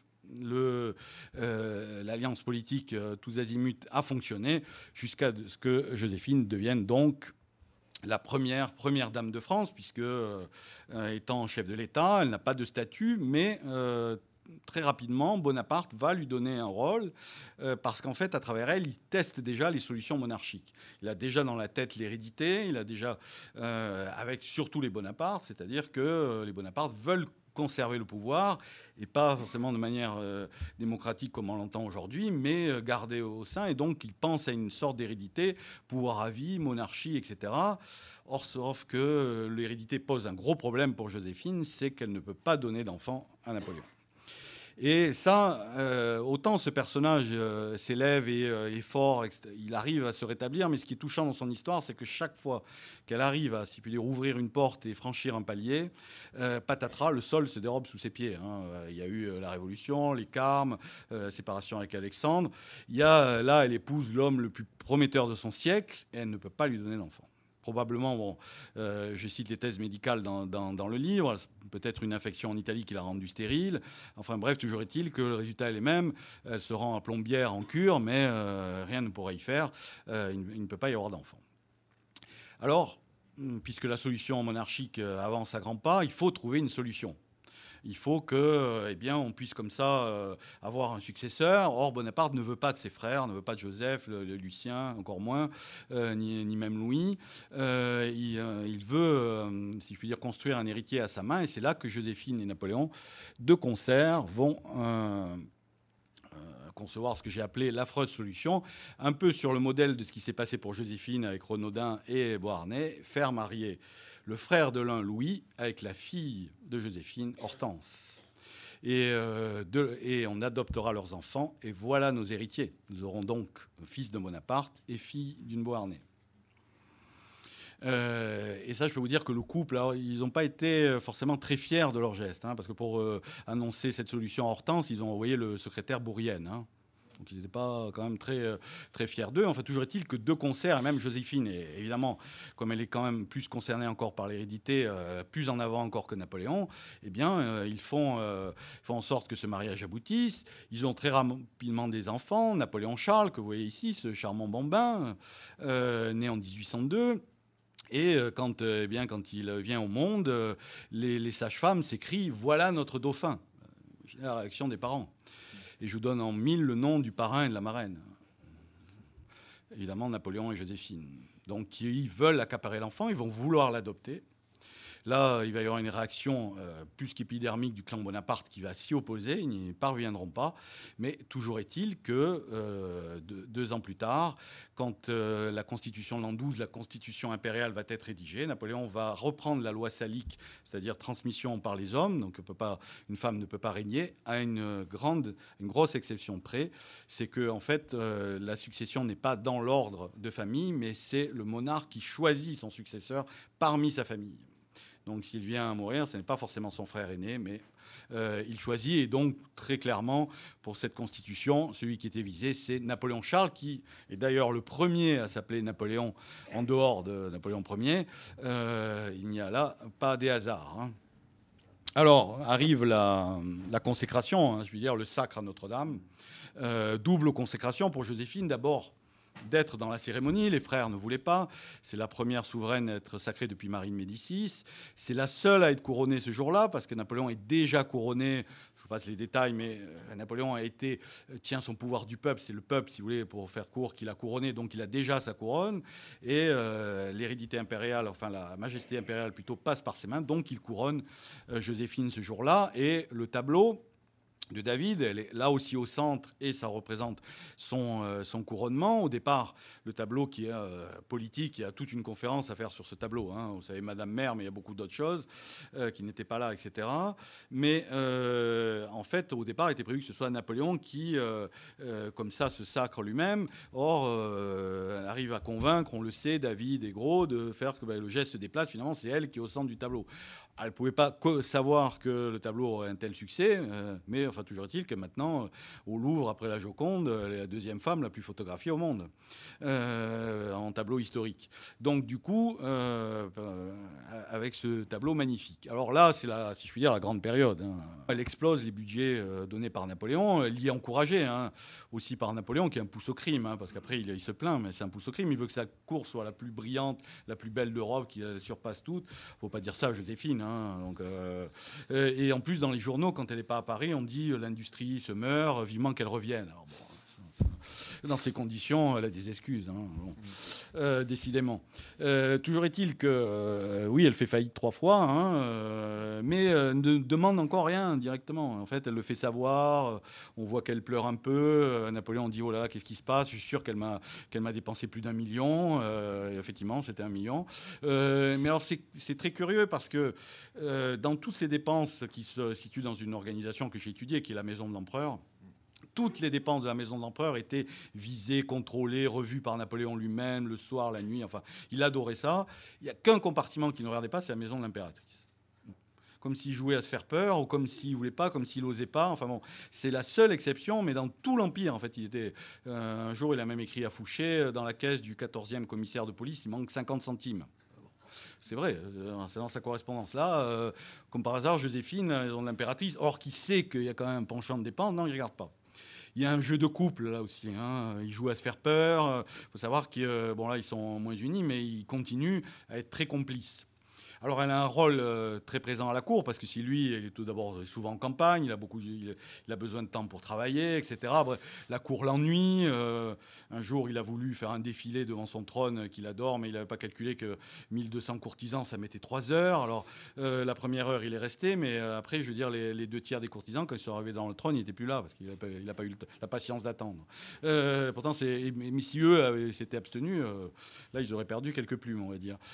l'alliance politique tous azimuts a fonctionné jusqu'à ce que Joséphine devienne donc la première dame de France, puisque étant chef de l'État, elle n'a pas de statut, mais très rapidement, Bonaparte va lui donner un rôle, parce qu'en fait, à travers elle, il teste déjà les solutions monarchiques. Il a déjà dans la tête l'hérédité, il a déjà, avec surtout les Bonaparte, c'est-à-dire que les Bonaparte veulent conserver le pouvoir, et pas forcément de manière démocratique comme on l'entend aujourd'hui, mais garder au sein. Et donc, il pense à une sorte d'hérédité, pouvoir à vie, monarchie, etc. Or, sauf que l'hérédité pose un gros problème pour Joséphine, c'est qu'elle ne peut pas donner d'enfant à Napoléon. Et ça, autant ce personnage s'élève et est fort, il arrive à se rétablir, mais ce qui est touchant dans son histoire, c'est que chaque fois qu'elle arrive à, si je puis dire, ouvrir une porte et franchir un palier, patatras, le sol se dérobe sous ses pieds. Il y a eu la Révolution, les Carmes, la séparation avec Alexandre. Là, elle épouse l'homme le plus prometteur de son siècle, et elle ne peut pas lui donner d'enfant. Probablement, je cite les thèses médicales dans le livre, peut-être une infection en Italie qui l'a rendue stérile. Enfin bref, toujours est-il que le résultat est le même. Elle se rend à Plombières en cure, mais rien ne pourra y faire. Il ne peut pas y avoir d'enfant. Alors, puisque la solution monarchique avance à grands pas, il faut trouver une solution. Il faut que, on puisse comme ça avoir un successeur. Or, Bonaparte ne veut pas de ses frères, ne veut pas de Joseph, Lucien, encore moins, ni même Louis. Il veut, si je puis dire, construire un héritier à sa main. Et c'est là que Joséphine et Napoléon, de concert, vont concevoir ce que j'ai appelé l'affreuse solution, un peu sur le modèle de ce qui s'est passé pour Joséphine avec Renaudin et Beauharnais, faire marier le frère de l'un, Louis, avec la fille de Joséphine, Hortense. Et on adoptera leurs enfants, et voilà nos héritiers. Nous aurons donc fils de Bonaparte et fille d'une Beauharnais. Et ça, je peux vous dire que le couple, alors, ils n'ont pas été forcément très fiers de leur geste, parce que pour annoncer cette solution à Hortense, ils ont envoyé le secrétaire Bourrienne. Donc ils n'étaient pas quand même très, très fiers d'eux. Enfin, toujours est-il que de concert, et même Joséphine, et évidemment, comme elle est quand même plus concernée encore par l'hérédité, plus en avant encore que Napoléon, eh bien, ils font en sorte que ce mariage aboutisse. Ils ont très rapidement des enfants. Napoléon Charles, que vous voyez ici, ce charmant bambin, né en 1802. Et quand il vient au monde, les sages-femmes s'écrient « Voilà notre dauphin ». La réaction des parents. Et je vous donne en 1000 le nom du parrain et de la marraine. Évidemment, Napoléon et Joséphine. Donc, ils veulent accaparer l'enfant, ils vont vouloir l'adopter. Là, il va y avoir une réaction plus qu'épidermique du clan Bonaparte qui va s'y opposer. Ils n'y parviendront pas. Mais toujours est-il que 2 ans plus tard, quand la Constitution de l'an 12, la Constitution impériale va être rédigée, Napoléon va reprendre la loi salique, c'est-à-dire transmission par les hommes, donc une femme ne peut pas régner, à une grosse exception près. C'est que, en fait, la succession n'est pas dans l'ordre de famille, mais c'est le monarque qui choisit son successeur parmi sa famille. Donc s'il vient à mourir, ce n'est pas forcément son frère aîné, mais il choisit. Et donc, très clairement, pour cette constitution, celui qui était visé, c'est Napoléon Charles, qui est d'ailleurs le premier à s'appeler Napoléon en dehors de Napoléon Ier. Il n'y a là pas des hasards. Hein. Alors, arrive la consécration, hein, je veux dire, le sacre à Notre-Dame. Double consécration pour Joséphine, d'abord d'être dans la cérémonie. Les frères ne voulaient pas. C'est la première souveraine à être sacrée depuis Marie de Médicis. C'est la seule à être couronnée ce jour-là, parce que Napoléon est déjà couronné. Je vous passe les détails, mais Napoléon tient son pouvoir du peuple. C'est le peuple, si vous voulez, pour faire court, qui l'a couronné. Donc il a déjà sa couronne. Et l'hérédité impériale, enfin la majesté impériale plutôt, passe par ses mains. Donc il couronne Joséphine ce jour-là. Et le tableau de David, elle est là aussi au centre et ça représente son couronnement. Au départ, le tableau qui est politique, il y a toute une conférence à faire sur ce tableau. Hein. Vous savez, Madame Mère, mais il y a beaucoup d'autres choses qui n'étaient pas là, etc. Mais en fait, au départ, il était prévu que ce soit Napoléon qui, comme ça, se sacre lui-même. Or, elle arrive à convaincre, on le sait, David et Gros, de faire que le geste se déplace. Finalement, c'est elle qui est au centre du tableau. Elle ne pouvait pas savoir que le tableau aurait un tel succès, mais enfin, toujours est-il que maintenant, au Louvre, après la Joconde, elle est la 2e femme la plus photographiée au monde, en tableau historique. Donc, du coup, avec ce tableau magnifique. Alors là, c'est, si je puis dire, la grande période. Hein. Elle explose les budgets donnés par Napoléon. Elle y est encouragée, hein, aussi par Napoléon, qui est un pouce au crime, hein, parce qu'après, il se plaint, mais c'est un pouce au crime. Il veut que sa cour soit la plus brillante, la plus belle d'Europe, qui surpasse toutes. Il ne faut pas dire ça à Joséphine. Hein, donc, et en plus, dans les journaux, quand elle n'est pas à Paris, on dit l'industrie se meurt, vivement qu'elle revienne. Alors bon, dans ces conditions, elle a des excuses, hein, bon, décidément. Toujours est-il que, oui, elle fait faillite 3 fois, hein, mais ne demande encore rien directement. En fait, elle le fait savoir. On voit qu'elle pleure un peu. Napoléon dit, oh là, qu'est-ce qui se passe? Je suis sûr qu'elle m'a dépensé plus d'1 million. Effectivement, c'était 1 million. Mais alors, c'est très curieux parce que dans toutes ces dépenses qui se situent dans une organisation que j'ai étudiée, qui est la Maison de l'Empereur, toutes les dépenses de la Maison de l'Empereur étaient visées, contrôlées, revues par Napoléon lui-même, le soir, la nuit. Enfin, il adorait ça. Il n'y a qu'un compartiment qu'il ne regardait pas, c'est la Maison de l'Impératrice. Comme s'il jouait à se faire peur, ou comme s'il ne voulait pas, comme s'il n'osait pas. Enfin bon, c'est la seule exception, mais dans tout l'Empire, en fait, un jour, il a même écrit à Fouché, dans la caisse du 14e commissaire de police, il manque 50 centimes. C'est vrai, c'est dans sa correspondance. Là, comme par hasard, Joséphine, la Maison de l'Impératrice, or qui sait qu'il y a quand même un penchant de dépenses, non, il ne regarde pas. Il y a un jeu de couple, là aussi. Hein. Ils jouent à se faire peur. Il faut savoir que, bon, là, ils sont moins unis, mais ils continuent à être très complices. Alors, elle a un rôle très présent à la cour, parce que si lui, il est tout d'abord souvent en campagne, il a besoin de temps pour travailler, etc. Bref, la cour l'ennuie. Un jour, il a voulu faire un défilé devant son trône qu'il adore, mais il n'avait pas calculé que 1200 courtisans, ça mettait 3 heures. Alors, la première heure, il est resté, mais après, je veux dire, les 2 tiers des courtisans, quand ils sont arrivés dans le trône, il n'était plus là, parce qu'il n'a pas eu la patience d'attendre. Pourtant, mais si eux s'étaient abstenus, là, ils auraient perdu quelques plumes, on va dire.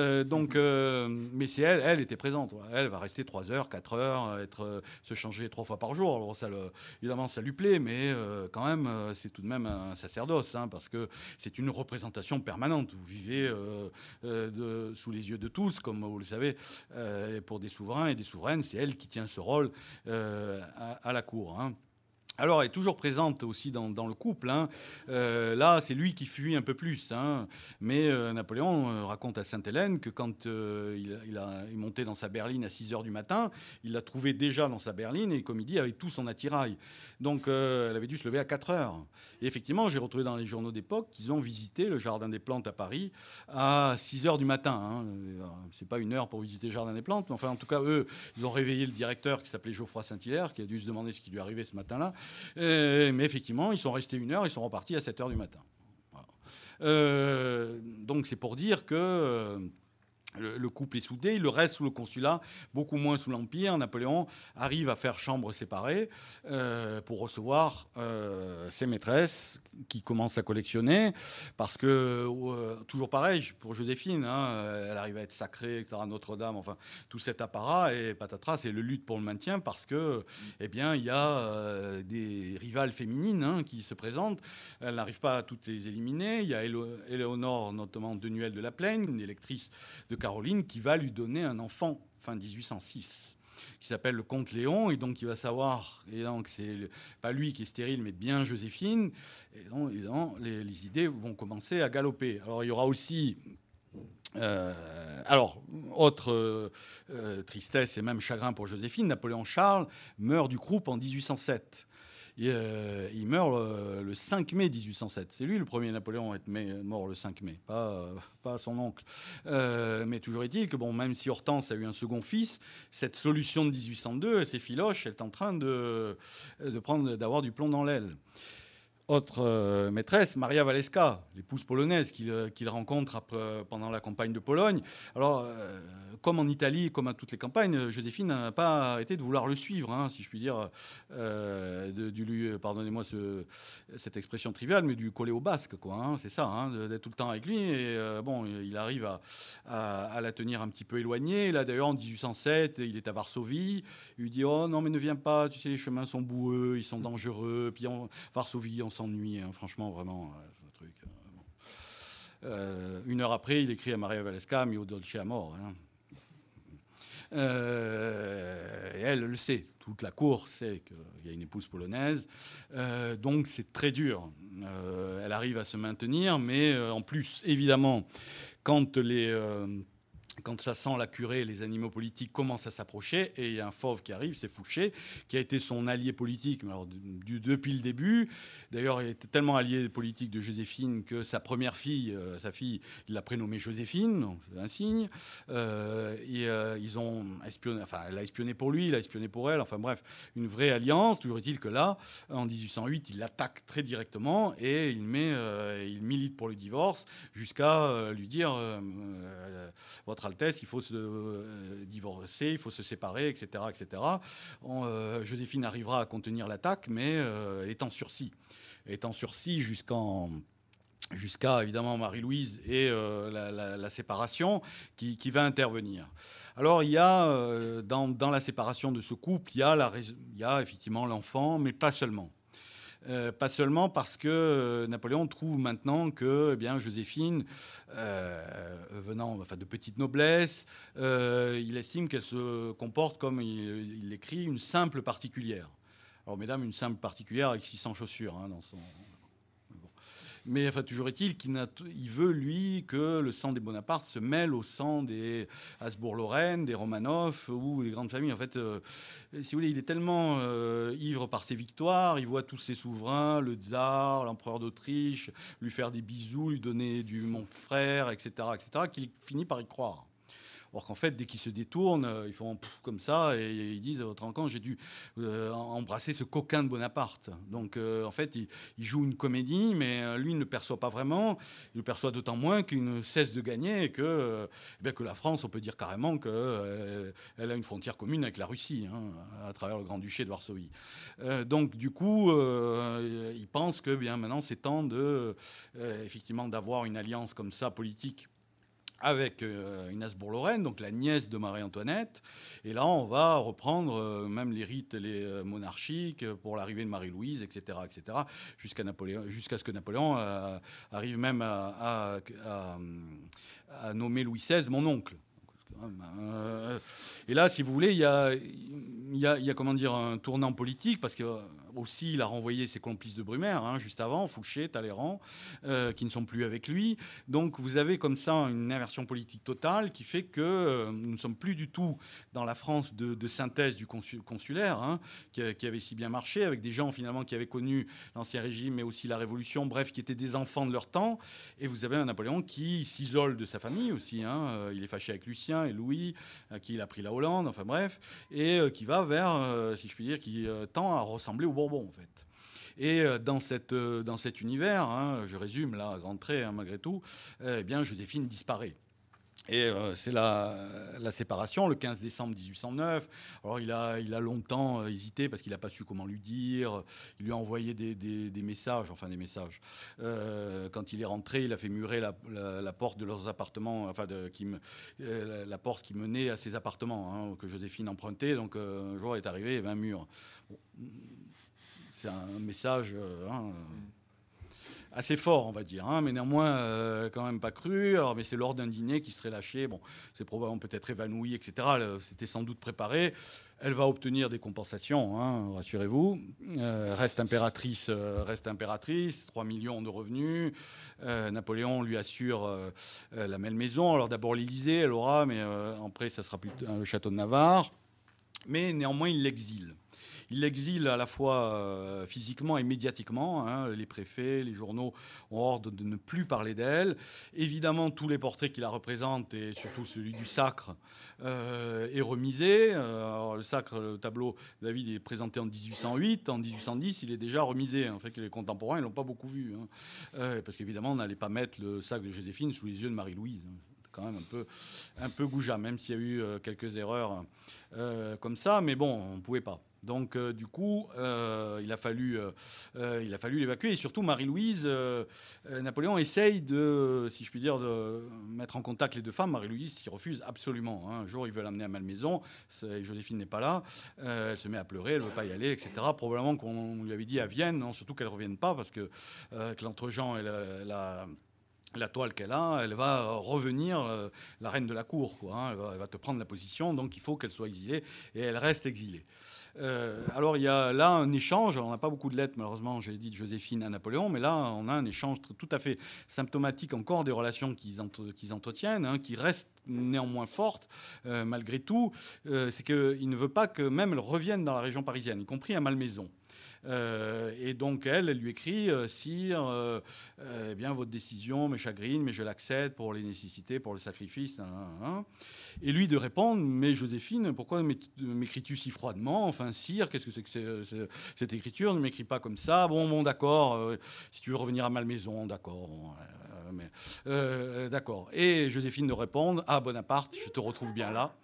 Mais c'est elle était présente. Elle va rester 3 heures, 4 heures, se changer 3 fois par jour. Alors évidemment, ça lui plaît, mais quand même, c'est tout de même un sacerdoce, hein, parce que c'est une représentation permanente. Vous vivez sous les yeux de tous, comme vous le savez, pour des souverains et des souveraines. C'est elle qui tient ce rôle à la cour. Hein. Alors, elle est toujours présente aussi dans le couple. Hein. Là, c'est lui qui fuit un peu plus. Hein. Mais Napoléon raconte à Sainte-Hélène que quand il est monté dans sa berline à 6 heures du matin, il l'a trouvé déjà dans sa berline et, comme il dit, avec tout son attirail. Donc, elle avait dû se lever à 4 heures. Et effectivement, j'ai retrouvé dans les journaux d'époque qu'ils ont visité le Jardin des Plantes à Paris à 6 heures du matin. Hein. C'est pas une heure pour visiter le Jardin des Plantes, mais enfin, en tout cas, eux, ils ont réveillé le directeur qui s'appelait Geoffroy Saint-Hilaire, qui a dû se demander ce qui lui arrivait ce matin-là. Mais effectivement, ils sont restés 1 heure, ils sont repartis à 7 heures du matin. Voilà. Donc c'est pour dire que le couple est soudé, il reste sous le consulat, beaucoup moins sous l'Empire. Napoléon arrive à faire chambre séparée pour recevoir ses maîtresses qui commencent à collectionner. Parce que, toujours pareil, pour Joséphine, hein, elle arrive à être sacrée, etc., Notre-Dame, enfin, tout cet apparat, et patatras, c'est le lutte pour le maintien parce que, eh bien, il y a des rivales féminines hein, qui se présentent. Elle n'arrive pas à toutes les éliminer. Il y a Éléonore, notamment Denuelle de la Plaine, une électrice de Caroline, qui va lui donner un enfant fin 1806 qui s'appelle le comte Léon, et donc il va savoir, et donc c'est pas lui qui est stérile, mais bien Joséphine, et donc les idées vont commencer à galoper. Alors il y aura aussi autre tristesse et même chagrin pour Joséphine, Napoléon Charles meurt du croup en 1807. Il meurt le 5 mai 1807. C'est lui le premier Napoléon à être mort le 5 mai, pas son oncle. Mais toujours est-il que, bon, même si Hortense a eu un second fils, cette solution de 1802, c'est Philoche, elle est en train d'avoir du plomb dans l'aile. Autre maîtresse, Maria Walewska, l'épouse polonaise qu'il rencontre pendant la campagne de Pologne. Alors, comme en Italie, comme à toutes les campagnes, Joséphine n'a pas arrêté de vouloir le suivre, hein, si je puis dire, pardonnez-moi cette expression triviale, mais du coller au basque, quoi. Hein, c'est ça, hein, d'être tout le temps avec lui. Et bon, il arrive à la tenir un petit peu éloignée. Là, d'ailleurs, en 1807, il est à Varsovie. Il lui dit « Oh non, mais ne viens pas, tu sais, les chemins sont boueux, ils sont dangereux. » Puis Varsovie, on s'ennuie, hein, franchement, vraiment, ce truc. Bon. 1 heure après, il écrit à Maria Walewska, mio dolce amor. Hein. Et elle le sait. Toute la cour sait qu'il y a une épouse polonaise. Donc, c'est très dur. Elle arrive à se maintenir, mais en plus, évidemment, quand ça sent la curée, les animaux politiques commencent à s'approcher, et il y a un fauve qui arrive, c'est Fouché, qui a été son allié politique, mais alors depuis le début. D'ailleurs, il était tellement allié politique de Joséphine que sa première fille, il l'a prénommée Joséphine, donc c'est un signe. Ils ont espionné, enfin, elle a espionné pour lui, il a espionné pour elle, enfin bref, une vraie alliance. Toujours est-il que là, en 1808, il l'attaque très directement et il milite pour le divorce jusqu'à lui dire votre Altesse, il faut se divorcer, il faut se séparer, etc. etc. Joséphine arrivera à contenir l'attaque, mais elle est en sursis. Elle est en sursis jusqu'à évidemment Marie-Louise et la séparation qui va intervenir. Alors il y a dans la séparation de ce couple, il y a effectivement l'enfant, mais pas seulement. Pas seulement parce que Napoléon trouve maintenant que Joséphine, venant de petite noblesse, il estime qu'elle se comporte comme il l'écrit, une simple particulière. Alors mesdames, une simple particulière avec 600 chaussures hein, dans son... Mais enfin, toujours est-il qu'il veut, lui, que le sang des Bonaparte se mêle au sang des Habsbourg-Lorraine, des Romanov ou des grandes familles. En fait, si vous voulez, il est tellement ivre par ses victoires, il voit tous ses souverains, le tsar, l'empereur d'Autriche, lui faire des bisous, lui donner du mon frère, etc., qu'il finit par y croire. Or qu'en fait, dès qu'ils se détournent, ils font comme ça et ils disent « Tranquille, j'ai dû embrasser ce coquin de Bonaparte ». Donc en fait, il joue une comédie, mais lui ne le perçoit pas vraiment. Il le perçoit d'autant moins qu'il ne cesse de gagner et que la France, on peut dire carrément qu'elle a une frontière commune avec la Russie, hein, à travers le Grand-Duché de Varsovie. Donc du coup, il pense que maintenant, c'est temps effectivement d'avoir une alliance comme ça, politique, avec une Habsbourg-Lorraine, donc la nièce de Marie-Antoinette. Et là, on va reprendre même les rites les monarchiques pour l'arrivée de Marie-Louise, etc., jusqu'à ce que Napoléon arrive même à nommer Louis XVI mon oncle. Et là, si vous voulez, il y a comment dire, un tournant politique, parce que aussi il a renvoyé ses complices de Brumaire, juste avant, Fouché, Talleyrand, qui ne sont plus avec lui. Donc vous avez comme ça une inversion politique totale qui fait que nous ne sommes plus du tout dans la France de synthèse du consulaire, qui avait si bien marché, avec des gens finalement qui avaient connu l'Ancien Régime, mais aussi la Révolution, bref, qui étaient des enfants de leur temps. Et vous avez un Napoléon qui s'isole de sa famille aussi. Il est fâché avec Lucien et Louis, à qui il a pris la Hollande, enfin bref, et qui va vers, si je puis dire, qui tend à ressembler aux Bourbons, en fait. Et dans cet univers, je résume là à grands traits, malgré tout, eh bien Joséphine disparaît. Et c'est la séparation, le 15 décembre 1809. Alors il a longtemps hésité parce qu'il n'a pas su comment lui dire. Il lui a envoyé des messages, quand il est rentré, il a fait murer la porte de leurs appartements, la porte qui menait à ses appartements, que Joséphine empruntait. Donc un jour, elle est arrivé, il y avait un mur. Bon, c'est un message... assez fort, on va dire, mais néanmoins quand même pas cru. Alors, mais c'est lors d'un dîner qui serait lâché. Bon, c'est probablement peut-être évanoui, etc. C'était sans doute préparé. Elle va obtenir des compensations, rassurez-vous. Reste impératrice, 3 millions de revenus. Napoléon lui assure la belle maison. Alors d'abord l'Élysée, elle aura, mais après ça sera plutôt le château de Navarre. Mais néanmoins, il l'exile. Il l'exile à la fois physiquement et médiatiquement. Les préfets, les journaux ont ordre de ne plus parler d'elle. Évidemment, tous les portraits qui la représentent, et surtout celui du sacre, est remisé. Alors, le sacre, le tableau, David, est présenté en 1808. En 1810, il est déjà remisé. En fait, les contemporains ne l'ont pas beaucoup vu. Parce qu'évidemment, on n'allait pas mettre le sacre de Joséphine sous les yeux de Marie-Louise. Quand même un peu goujat, même s'il y a eu quelques erreurs comme ça. Mais bon, on ne pouvait pas. Donc, du coup, il a fallu l'évacuer. Et surtout, Marie-Louise, Napoléon essaye de, si je puis dire, de mettre en contact les deux femmes. Marie-Louise s'y refuse absolument. Un jour, il veut l'amener à Malmaison. Joséphine n'est pas là. Elle se met à pleurer, elle ne veut pas y aller, etc. Probablement qu'on lui avait dit à Vienne, surtout qu'elle ne revienne pas, parce que l'Entregent et la toile qu'elle a, elle va revenir la reine de la cour, quoi. Elle va te prendre la position, donc il faut qu'elle soit exilée, et elle reste exilée. Alors il y a là un échange, on n'a pas beaucoup de lettres malheureusement, j'ai dit de Joséphine à Napoléon, mais là on a un échange tout à fait symptomatique encore des relations qu'ils entretiennent, qui restent néanmoins fortes malgré tout. C'est qu'il ne veut pas que même elle revienne dans la région parisienne, y compris à Malmaison. Et donc elle lui écrit Sire, eh bien votre décision me chagrine, mais je l'accepte pour les nécessités, pour le sacrifice. Et lui de répondre mais Joséphine, pourquoi m'écris-tu si froidement? Enfin Sire, qu'est-ce que c'est que cette écriture? Ne m'écris pas comme ça. Bon d'accord, si tu veux revenir à Malmaison, d'accord. D'accord. Et Joséphine de répondre à Bonaparte, je te retrouve bien là.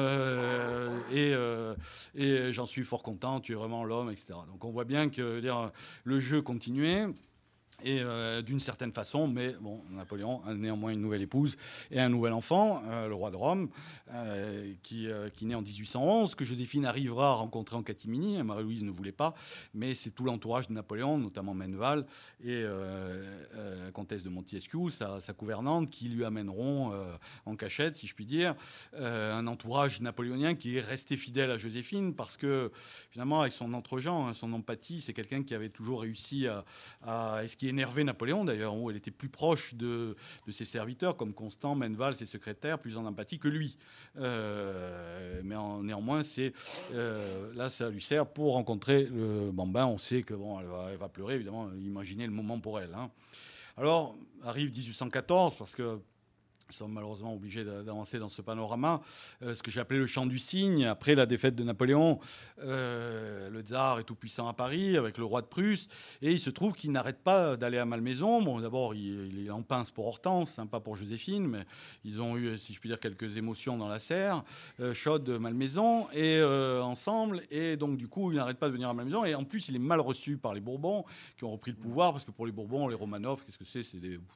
Et j'en suis fort content, tu es vraiment l'homme, etc. Donc on voit bien que le jeu continuait. Et d'une certaine façon, mais bon, Napoléon a néanmoins une nouvelle épouse et un nouvel enfant, le roi de Rome, qui naît en 1811, que Joséphine arrivera à rencontrer en catimini. Marie-Louise ne voulait pas, mais c'est tout l'entourage de Napoléon, notamment Menneval et la comtesse de Montesquieu, sa gouvernante, qui lui amèneront en cachette, si je puis dire, un entourage napoléonien qui est resté fidèle à Joséphine, parce que finalement, avec son entregent, son empathie, c'est quelqu'un qui avait toujours réussi à ce qui énervait Napoléon d'ailleurs, où elle était plus proche de ses serviteurs comme Constant, Menneval, ses secrétaires, plus en empathie que lui. Mais néanmoins, là, ça lui sert pour rencontrer le bambin. On sait que elle va pleurer, évidemment. Imaginez le moment pour elle. Alors arrive 1814, parce que nous sommes malheureusement obligés d'avancer dans ce panorama. Ce que j'ai appelé le chant du cygne. Après la défaite de Napoléon, le tsar est tout puissant à Paris avec le roi de Prusse. Et il se trouve qu'il n'arrête pas d'aller à Malmaison. Bon, d'abord, il est en pince pour Hortense, sympa pour Joséphine. Mais ils ont eu, si je puis dire, quelques émotions dans la serre chaude de Malmaison. Et ensemble. Et donc, du coup, il n'arrête pas de venir à Malmaison. Et en plus, il est mal reçu par les Bourbons qui ont repris le pouvoir. Parce que pour les Bourbons, les Romanov, qu'est-ce que c'est? C'est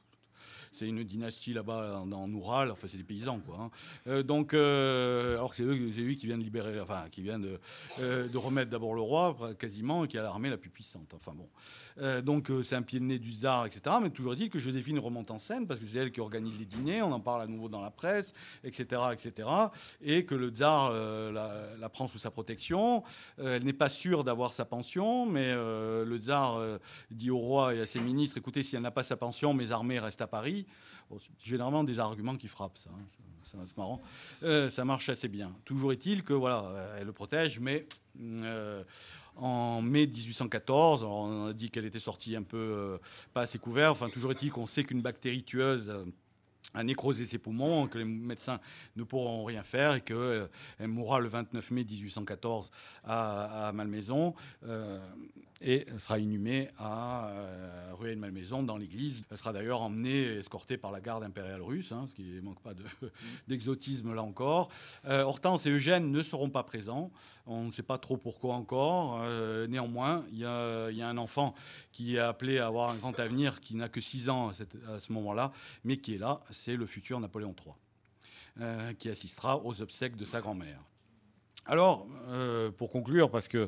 c'est une dynastie là-bas en Oural. Enfin, c'est des paysans, quoi. Donc, alors que c'est lui qui vient de libérer, enfin, qui vient de remettre d'abord le roi, quasiment, et qui a l'armée la plus puissante. Enfin bon. Donc, c'est un pied de nez du tsar, etc. Mais toujours est-il que Joséphine remonte en scène parce que c'est elle qui organise les dîners. On en parle à nouveau dans la presse, etc., etc. Et que le tsar la prend sous sa protection. Elle n'est pas sûre d'avoir sa pension, mais le tsar dit au roi et à ses ministres, écoutez, si elle n'a pas sa pension, mes armées restent à Paris. Bon, c'est généralement des arguments qui frappent, ça. C'est marrant. Ça marche assez bien. Toujours est-il que, voilà, elle le protège, mais en mai 1814, alors on a dit qu'elle était sortie un peu pas assez couverte. Enfin, toujours est-il qu'on sait qu'une bactérie tueuse a nécrosé ses poumons, que les médecins ne pourront rien faire et qu'elle mourra le 29 mai 1814 à Malmaison et sera inhumée à Rueil-Malmaison dans l'église. Elle sera d'ailleurs emmenée, escortée par la garde impériale russe, ce qui ne manque pas d'exotisme là encore. Hortense et Eugène ne seront pas présents. On ne sait pas trop pourquoi encore. Néanmoins, il y a un enfant qui est appelé à avoir un grand avenir, qui n'a que 6 ans à ce moment-là, mais qui est là. C'est le futur Napoléon III, qui assistera aux obsèques de sa grand-mère. Alors, pour conclure, parce que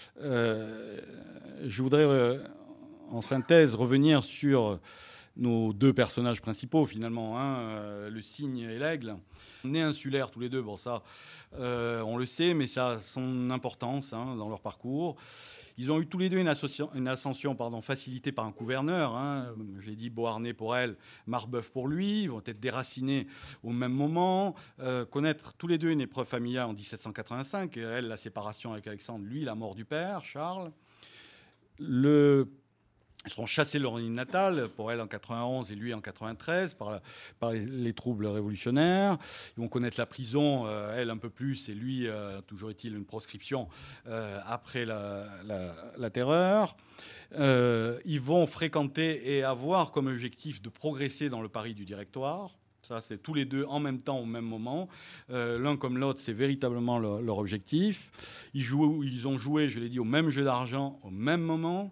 je voudrais, en synthèse, revenir sur nos 2 personnages principaux, finalement, le cygne et l'aigle. Nés insulaires tous les 2, bon ça, on le sait, mais ça a son importance dans leur parcours. Ils ont eu tous les 2 une ascension facilitée par un gouverneur. J'ai dit Beauharnais pour elle, Marbeuf pour lui. Ils vont être déracinés au même moment. Connaître tous les 2 une épreuve familiale en 1785. Et elle, la séparation avec Alexandre. Lui, la mort du père, Charles. Ils seront chassés de leur île natale, pour elle en 91 et lui en 93, par les troubles révolutionnaires. Ils vont connaître la prison, elle un peu plus, et lui, toujours est-il, une proscription après la terreur. Ils vont fréquenter et avoir comme objectif de progresser dans le Paris du Directoire. Ça, c'est tous les 2 en même temps, au même moment. L'un comme l'autre, c'est véritablement leur objectif. Ils ont joué, je l'ai dit, au même jeu d'argent, au même moment.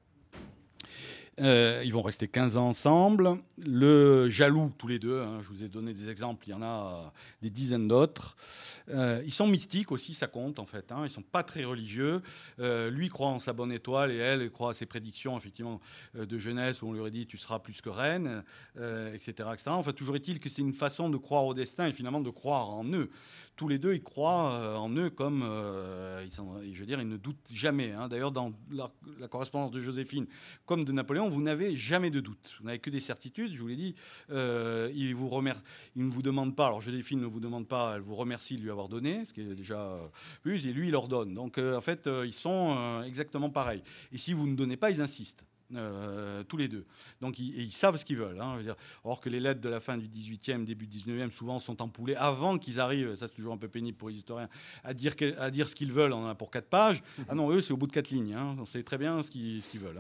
Ils vont rester 15 ans ensemble. Le jaloux, tous les 2, je vous ai donné des exemples, il y en a des dizaines d'autres. Ils sont mystiques aussi, ça compte en fait. Ils ne sont pas très religieux. Lui croit en sa bonne étoile et elle croit à ses prédictions effectivement de jeunesse où on lui aurait dit tu seras plus que reine, etc., etc. Enfin, toujours est-il que c'est une façon de croire au destin et finalement de croire en eux. Tous les 2, ils croient en eux comme, je veux dire, ils ne doutent jamais. D'ailleurs, dans la correspondance de Joséphine comme de Napoléon, vous n'avez jamais de doute. Vous n'avez que des certitudes. Je vous l'ai dit, il ne vous demande pas. Alors Joséphine ne vous demande pas, elle vous remercie de lui avoir donné, ce qui est déjà plus, et lui, il leur donne. Donc, en fait, ils sont exactement pareils. Et si vous ne donnez pas, ils insistent. Tous les 2. Donc ils savent ce qu'ils veulent. Je veux dire, or que les lettres de la fin du 18e, début du 19e, souvent sont empoulées avant qu'ils arrivent, ça c'est toujours un peu pénible pour les historiens, à dire ce qu'ils veulent. On en a pour 4 pages. Ah non, eux, c'est au bout de 4 lignes. On sait très bien ce qu'ils veulent.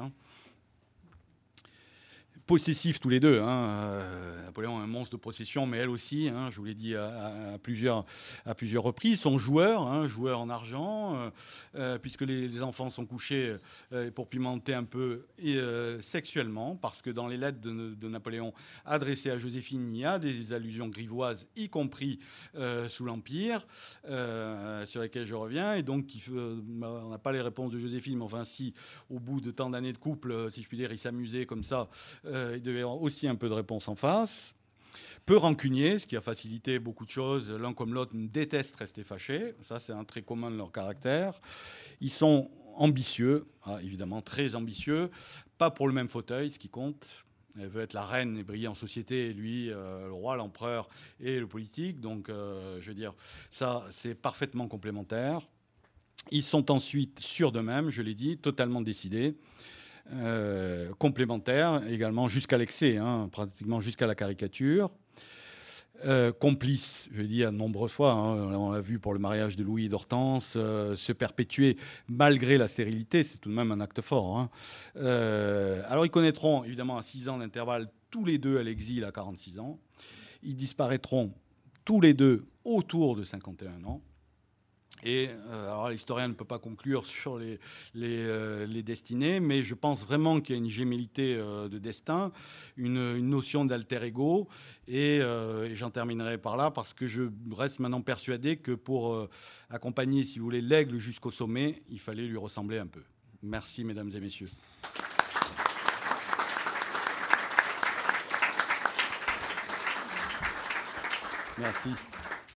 Possessifs tous les 2. Napoléon est un monstre de possession, mais elle aussi, je vous l'ai dit à plusieurs reprises, sont joueurs, joueurs en argent, puisque les enfants sont couchés pour pimenter un peu sexuellement, parce que dans les lettres de Napoléon adressées à Joséphine, il y a des allusions grivoises, y compris sous l'Empire, sur lesquelles je reviens, et donc on n'a pas les réponses de Joséphine, mais enfin si, au bout de tant d'années de couple, si je puis dire, il s'amusait comme ça, il devait y avoir aussi un peu de réponse en face. Peu rancunier, ce qui a facilité beaucoup de choses. L'un comme l'autre détestent rester fâchés. Ça, c'est un trait commun de leur caractère. Ils sont ambitieux, évidemment très ambitieux. Pas pour le même fauteuil, ce qui compte. Elle veut être la reine et briller en société, et lui, le roi, l'empereur et le politique. Donc, je veux dire, ça, c'est parfaitement complémentaire. Ils sont ensuite sûrs d'eux-mêmes, je l'ai dit, totalement décidés. Complémentaires également jusqu'à l'excès, pratiquement jusqu'à la caricature. Complices, je dis à de nombreuses fois, on l'a vu pour le mariage de Louis et d'Hortense, se perpétuer malgré la stérilité, c'est tout de même un acte fort. Alors ils connaîtront évidemment à 6 ans d'intervalle tous les 2 à l'exil à 46 ans. Ils disparaîtront tous les 2 autour de 51 ans. Et alors l'historien ne peut pas conclure sur les destinées, mais je pense vraiment qu'il y a une gémellité de destin, une notion d'alter ego. Et j'en terminerai par là, parce que je reste maintenant persuadé que pour accompagner, si vous voulez, l'aigle jusqu'au sommet, il fallait lui ressembler un peu. Merci, mesdames et messieurs. Merci.